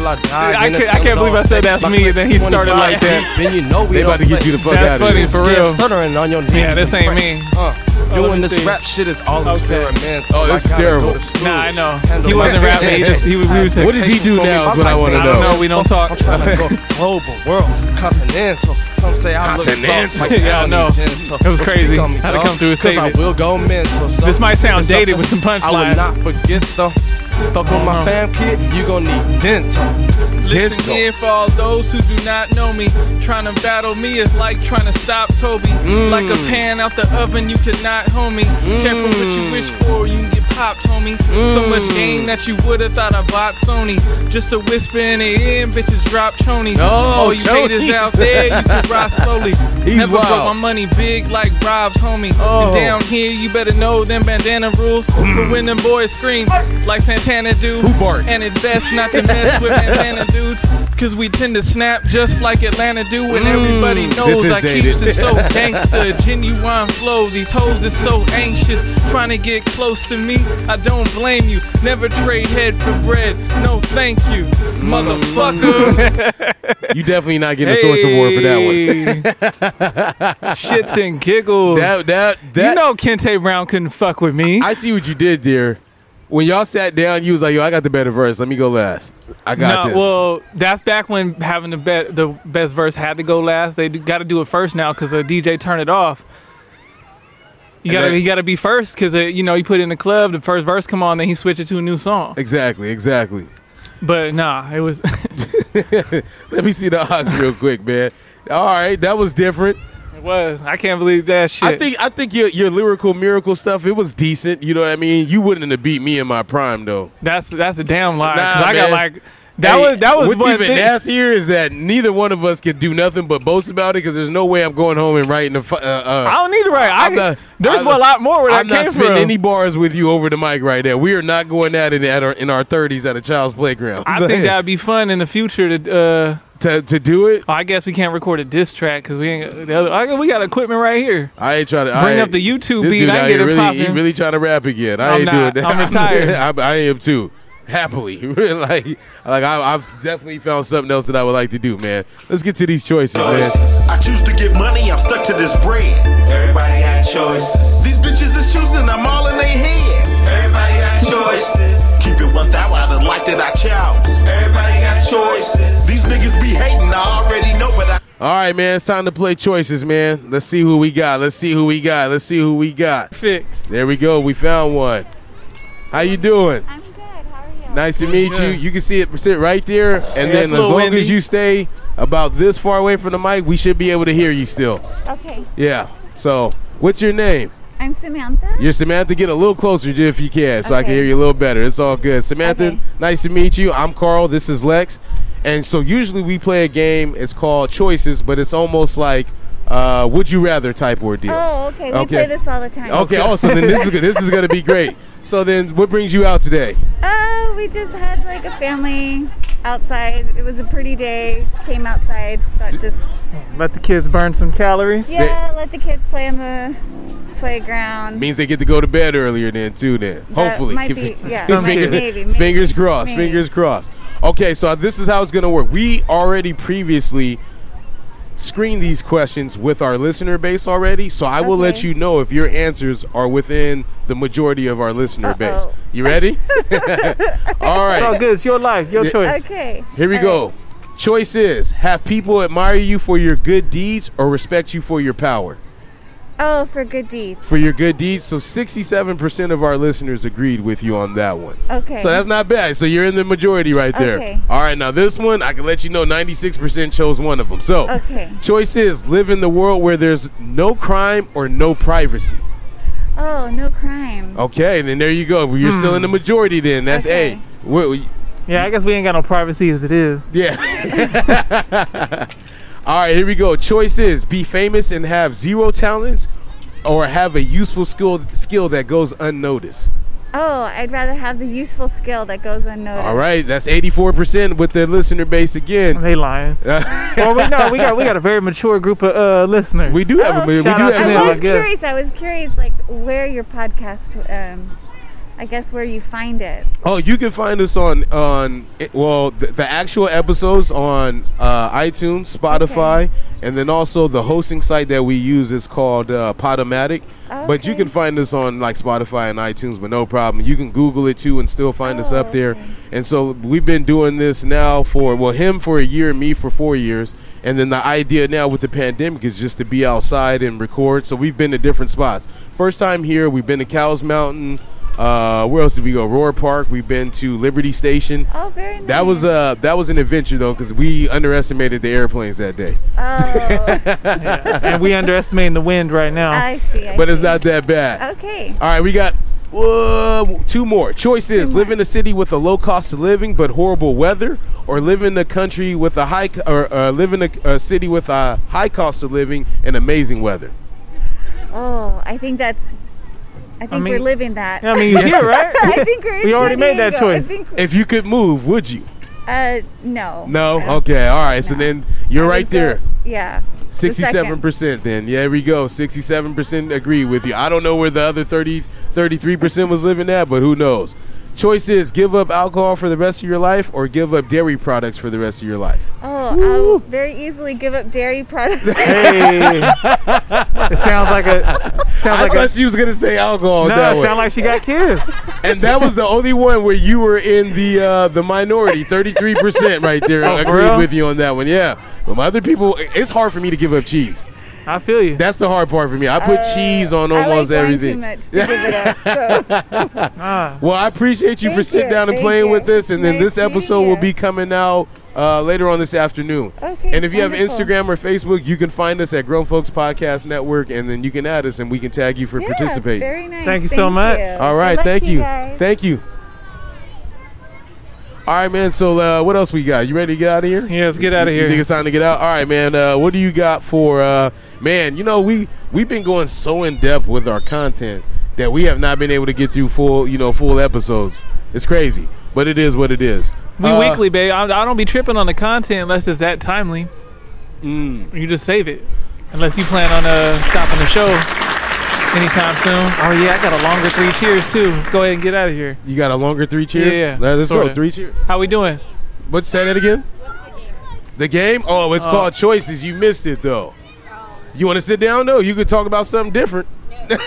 I can't believe I said that's me, and then he started like that. They about to get you the fuck out of here. That's funny for real. Stuttering on your knees. Yeah, this ain't me. Doing this rap shit is all experimental. Oh, this is terrible. Nah, I know. He wasn't rapping. He was what does he do now is what I want to know. I don't know. We don't talk. I'm trying to go global, world, continental. Some say I look soft like yeah, I know. It was crazy. I had to come through and say I will go mental. So this might sound dated with some punchlines. I will not forget though. Fuck with my fam kid, you gon' need dental. Listen here for all those who do not know me. Trying to battle me is like trying to stop Kobe. Like a pan out the oven, you cannot, homie. Careful what you wish for, you can get popped, homie. So much game that you would've thought I bought Sony. Just a whisper in the ear and bitches drop chonies. All you haters out there, you can ride slowly. Never broke my money big like Rob's, homie. And down here, you better know them bandana rules. For when them boys scream like Santana do. And it's best not to mess with bandana dudes, cause we tend to snap just like Atlanta do. And everybody knows I keeps it so gangsta. Genuine flow, these hoes is so anxious, trying to get close to me. I don't blame you, never trade head for bread. No thank you, motherfucker. You definitely not getting a source award for that one. Shits and giggles. That you know Kente Brown couldn't fuck with me. I see what you did there. When y'all sat down, you was like, yo, I got the better verse. Let me go last. I got this. Well, that's back when having the best verse had to go last. They got to do it first now because the DJ turned it off. You got to be first because, you put it in the club, the first verse come on, then he switched it to a new song. Exactly. But nah, it was... Let me see the odds real quick, man. All right, that was different. It was. I can't believe that shit. I think your lyrical miracle stuff, it was decent. You know what I mean? You wouldn't have beat me in my prime though. That's a damn lie. Nah, I got like that was what's even nastier is that neither one of us can do nothing but boast about it because there's no way I'm going home and writing I don't need to write. There's a lot more where that came from. I'm not spitting any bars with you over the mic right there. We are not going at it in our 30s at a child's playground. I think that'd be fun in the future to do it. I guess we can't record a diss track because we ain't. We got equipment right here. I ain't trying to bring up the YouTube beat. I get it popping. He really trying to rap again. I ain't doing that. I'm retired. I am too. Happily, like I've definitely found something else that I would like to do, man. Let's get to these choices, man. I choose to get money. I'm stuck to this bread. Everybody got choices. These bitches is choosing. I'm all in their head. Everybody got choices. Keep it 1,000. I like that I choose. Everybody got choices. These niggas be hating. I already know, but I. All right, man. It's time to play choices, man. Let's see who we got. Perfect. There we go. We found one. How you doing? I'm good. How are you? Nice to meet you. You can sit right there, and then as long as you stay about this far away from the mic, we should be able to hear you still. Okay. Yeah. So, what's your name? I'm Samantha. You're Samantha. Get a little closer if you can so I can hear you a little better. It's all good. Samantha, nice to meet you. I'm Carl. This is Lex. And so usually we play a game. It's called Choices, but it's almost like would you rather type ordeal. Oh, okay. We play this all the time. Okay. Oh, so then this is going to be great. So then, what brings you out today? We just had like a family outside. It was a pretty day. Came outside. Thought just let the kids burn some calories. Yeah, let the kids play on the playground. Means they get to go to bed earlier then too. Then hopefully, maybe. Fingers crossed. Fingers crossed. Okay, so this is how it's gonna work. We already previously screen these questions with our listener base already, so I will let you know if your answers are within the majority of our listener base. You ready? All right. Oh, good. It's your life, your choice. Okay. Here we go. Choice is: have people admire you for your good deeds or respect you for your power? Oh, for good deeds. For your good deeds. So 67% of our listeners agreed with you on that one. Okay. So that's not bad. So you're in the majority right there. Okay. All right. Now this one, I can let you know 96% chose one of them. So choice is: live in the world where there's no crime or no privacy. Oh, no crime. Okay. Then there you go. You're still in the majority then. That's A. Yeah, I guess we ain't got no privacy as it is. Yeah. All right, here we go. Choice is: be famous and have zero talents, or have a useful skill that goes unnoticed. Oh, I'd rather have the useful skill that goes unnoticed. All right, that's 84% with the listener base again. They lying. Well, we got a very mature group of listeners. We do have I was curious, like where your podcast. I guess where you find it. Oh, you can find us on the actual episodes on iTunes, Spotify, and then also the hosting site that we use is called Podomatic. But you can find us on like Spotify and iTunes, but no problem. You can Google it too and still find us up there. And so we've been doing this now for him for a year and me for 4 years. And then the idea now with the pandemic is just to be outside and record. So we've been to different spots. First time here, we've been to Cowles Mountain. Where else did we go? Roar Park. We've been to Liberty Station. Oh, very nice. That was an adventure though, because we underestimated the airplanes that day. Yeah. And we underestimating the wind right now. I see. But it's not that bad. Okay. All right, we got 2 more. Choice is: live in a city with a low cost of living but horrible weather, or live in a country with live in a city with a high cost of living and amazing weather. Oh, I think we're living that. I mean, you're here, right? I think we already made that choice. If you could move, would you? No. No? Okay, all right. So then you're right there. Yeah. 67% then. Yeah, there we go. 67% agree with you. I don't know where the other 33% was living at, but who knows? Choice is: give up alcohol for the rest of your life or give up dairy products for the rest of your life. Oh, I'll very easily give up dairy products. Hey. It sounds like I thought she was going to say alcohol. No, it sounds like she got kids. And that was the only one where you were in the minority. 33% right there agreed with you on that one. Yeah. But other people, it's hard for me to give up cheese. I feel you. That's the hard part for me. I put cheese on almost everything. I like too much to give it up. Well, I appreciate you for sitting down and playing with us. And then this episode will be coming out later on this afternoon. Okay. And if you have Instagram or Facebook, you can find us at Grown Folks Podcast Network, and then you can add us and we can tag you for participating. Very nice. Thank you so much. All right. Thank you. Thank you. All right, man. So what else we got? You ready to get out of here? Yeah, let's get out of here. You think it's time to get out? All right, man. What do you got for man? You know, we've been going so in depth with our content that we have not been able to get through full episodes. It's crazy, but it is what it is. We weekly, babe. I don't be tripping on the content unless it's that timely. You just save it, unless you plan on stopping the show anytime soon. Oh yeah, I got a longer 3 cheers too. Let's go ahead and get out of here. You got a longer 3 cheers? Yeah. Let's go. 3 cheers. How we doing? Say that again. The game? Oh, it's called Choices. You missed it though. You want to sit down? No, you could talk about something different. All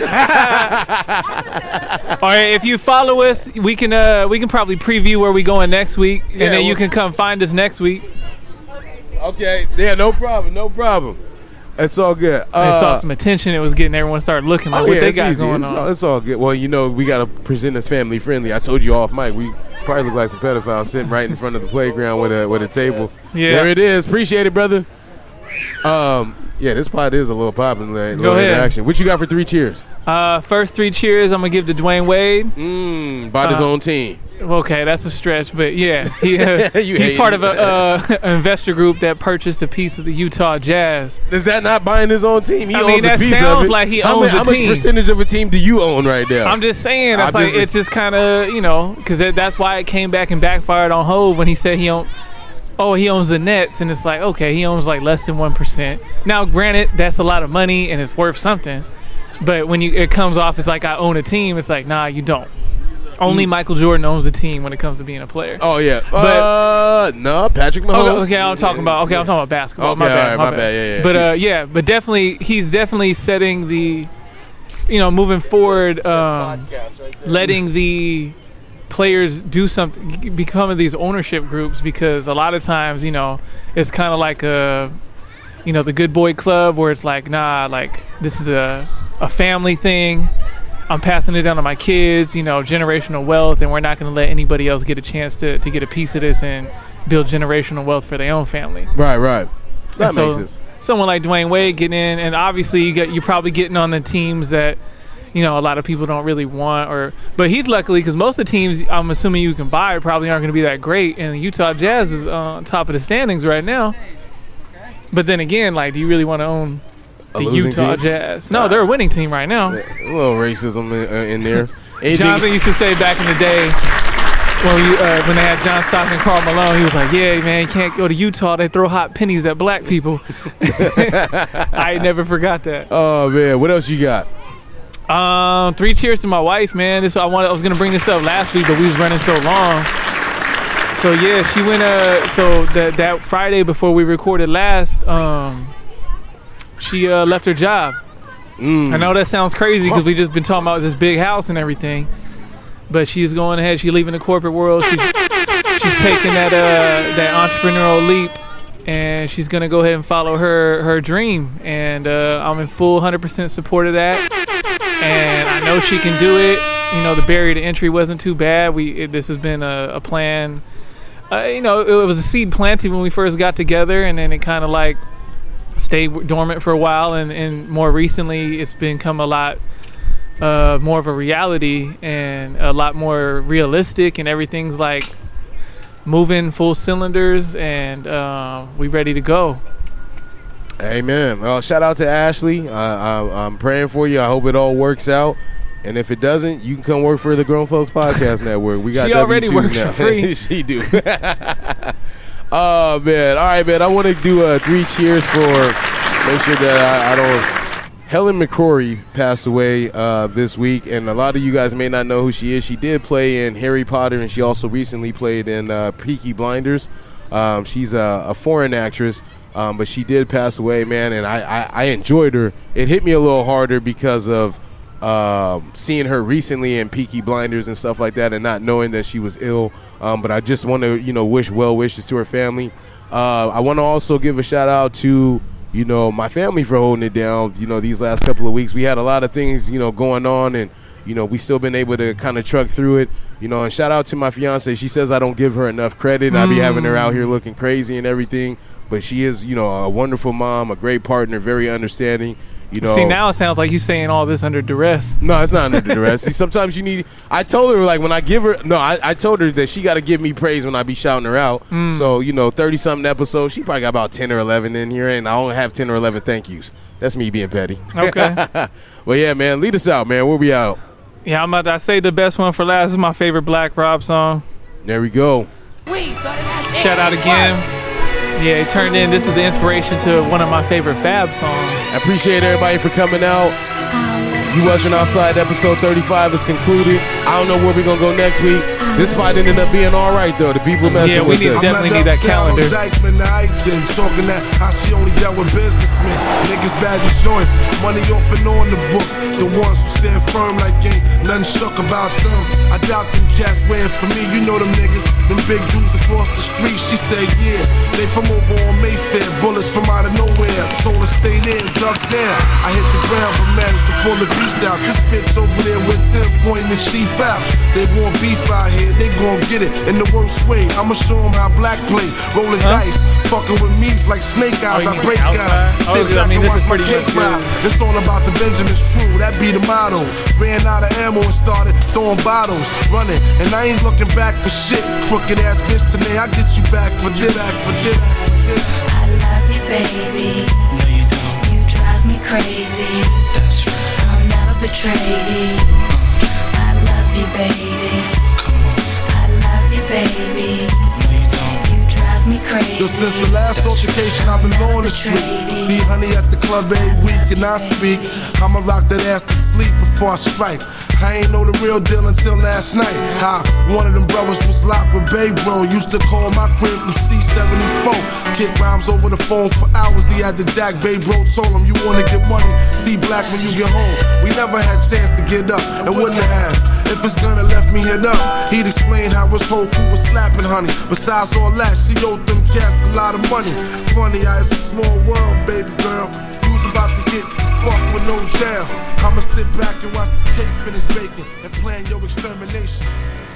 right, if you follow us, we can probably preview where we going next week, and then you can come find us next week. Okay. Yeah, no problem. It's all good. I saw some attention. It was getting everyone started looking like what they got going on. It's all good. Well, we got to present as family friendly. I told you off mic. We probably look like some pedophiles sitting right in front of the playground with a table. Yeah. There it is. Appreciate it, brother. Yeah, this pod is a little popping. Go ahead. Interaction. What you got for 3 cheers? First 3 cheers I'm going to give to Dwayne Wade. Bought his own team. Okay, that's a stretch, but yeah, he's part of an investor group that purchased a piece of the Utah Jazz. Is that not buying his own team? He owns a piece of it. That sounds like he owns a team. How much percentage of a team do you own right now? I'm just saying, it's just kind of, because that's why it came back and backfired on Hov when he said he owns the Nets, and it's like, okay, he owns like less than 1%. Now, granted, that's a lot of money and it's worth something, but when it comes off, it's like I own a team. It's like, nah, you don't. Only Michael Jordan owns a team when it comes to being a player. Oh yeah, but no, Patrick Mahomes. Okay, I'm talking about basketball. Okay, my bad. Yeah. But definitely, he's definitely setting the, moving forward, letting the players do something, becoming these ownership groups, because a lot of times, it's kind of like the good boy club where it's like, nah, like this is a family thing. I'm passing it down to my kids, generational wealth, and we're not going to let anybody else get a chance to get a piece of this and build generational wealth for their own family. Right. That makes sense. Someone like Dwayne Wade getting in, and obviously you're probably getting on the teams that, a lot of people don't really want, but he's luckily, because most of the teams I'm assuming you can buy probably aren't going to be that great, and the Utah Jazz is on top of the standings right now. But then again, like, do you really want to own the Utah team? Jazz? No, they're a winning team right now. A little racism in there. Jonathan used to say back in the day when they had John Stockton and Karl Malone, he was like, yeah, man, you can't go to Utah. They throw hot pennies at black people. I never forgot that. Oh, man. What else you got? 3 cheers to my wife, man. I was going to bring this up last week, but we was running so long. So, yeah, she went, that Friday before we recorded last, she left her job. I know that sounds crazy because we just been talking about this big house and everything, but she's going ahead. She's leaving the corporate world. She's taking that entrepreneurial leap, and she's gonna go ahead and follow her dream. And I'm in full 100% support of that. And I know she can do it. The barrier to entry wasn't too bad. This has been a plan. It was a seed planted when we first got together, and then it kind of like stayed dormant for a while, and more recently it's become a lot more of a reality and a lot more realistic, and everything's like moving full cylinders, and we ready to go. Amen. Shout out to Ashley. I'm praying for you. I hope it all works out. And if it doesn't, you can come work for the Grown Folks Podcast Network. We got she already works now. For free. She do. Oh, man. All right, man. I want to do 3 cheers for make sure that I don't. Helen McCrory passed away this week, and a lot of you guys may not know who she is. She did play in Harry Potter, and she also recently played in Peaky Blinders. She's a foreign actress, but she did pass away, man, and I enjoyed her. It hit me a little harder because of seeing her recently in Peaky Blinders and stuff like that, and not knowing that she was ill. But I just want to, wish well wishes to her family. I want to also give a shout out to, my family for holding it down. These last couple of weeks, we had a lot of things, going on, and we still been able to kind of truck through it. And shout out to my fiance. She says I don't give her enough credit. I be having her out here looking crazy and everything, but she is, a wonderful mom, a great partner, very understanding. See, now it sounds like you saying all this under duress. No, it's not under duress. See, sometimes you need. I told her when I give her. No, I told her that she got to give me praise when I be shouting her out. So 30-something episodes, she probably got about 10 or 11 in here, and I only have 10 or 11 thank yous. That's me being petty. Okay. Well, yeah, man, lead us out, man. Where we out? Yeah, I'm about to say the best one for last. This is my favorite Black Rob song. There we go. Shout out again. Yeah, it turned in. This is the inspiration to one of my favorite Fab songs. I appreciate everybody for coming out. You Wasn't Outside episode 35 is concluded. I don't know where we're going to go next week. This might ended up being all right, though. The people messing with us. Yeah, we definitely need that calendar. Talking that how she only dealt with businessmen. Niggas bad with joints. Money off and on the books. The ones who stand firm like ain't nothing shook about them. I doubt them cats waiting for me. You know them niggas. Them big dudes across the street. She said, yeah. They from over on Mayfair. Bullets from out of nowhere. Solar stayed in, ducked down. I hit the ground but managed to pull it peace out. This bitch over there with them pointing the chief out. They want beef out here, they gon' get it in the worst way. I'ma show them how black play, rolling dice, fucking with me's like snake eyes. I break guys, sit back and watch my cake rise. It's all about the Benjamins, true, that be the motto. Ran out of ammo and started throwing bottles, running, and I ain't looking back for shit. Crooked ass bitch, today I get you back for this, back for this. I love you, baby. No, you don't. You drive me crazy. That's right. I'll never betray you. I love you, baby. Come on. I love you, baby. No, you don't. You drive me crazy. Yo, since the last altercation, I've been on the street. See honey at the club every week, and I speak. I'ma rock that ass to sleep before I strike. I ain't know the real deal until last night. How one of them brothers was locked with Babe Bro. Used to call my crib from C74. Kick rhymes over the phone for hours. He had the jack. Babe Bro told him, you wanna get money, see black when you get home. We never had chance to get up, and wouldn't have. If his gunner left me hit up, he'd explain how his whole crew was slapping honey. Besides all that, she owed them cats a lot of money. Funny how it's a small world, baby girl. You's about to get fucked with no jail. I'ma sit back and watch this cake finish baking and plan your extermination.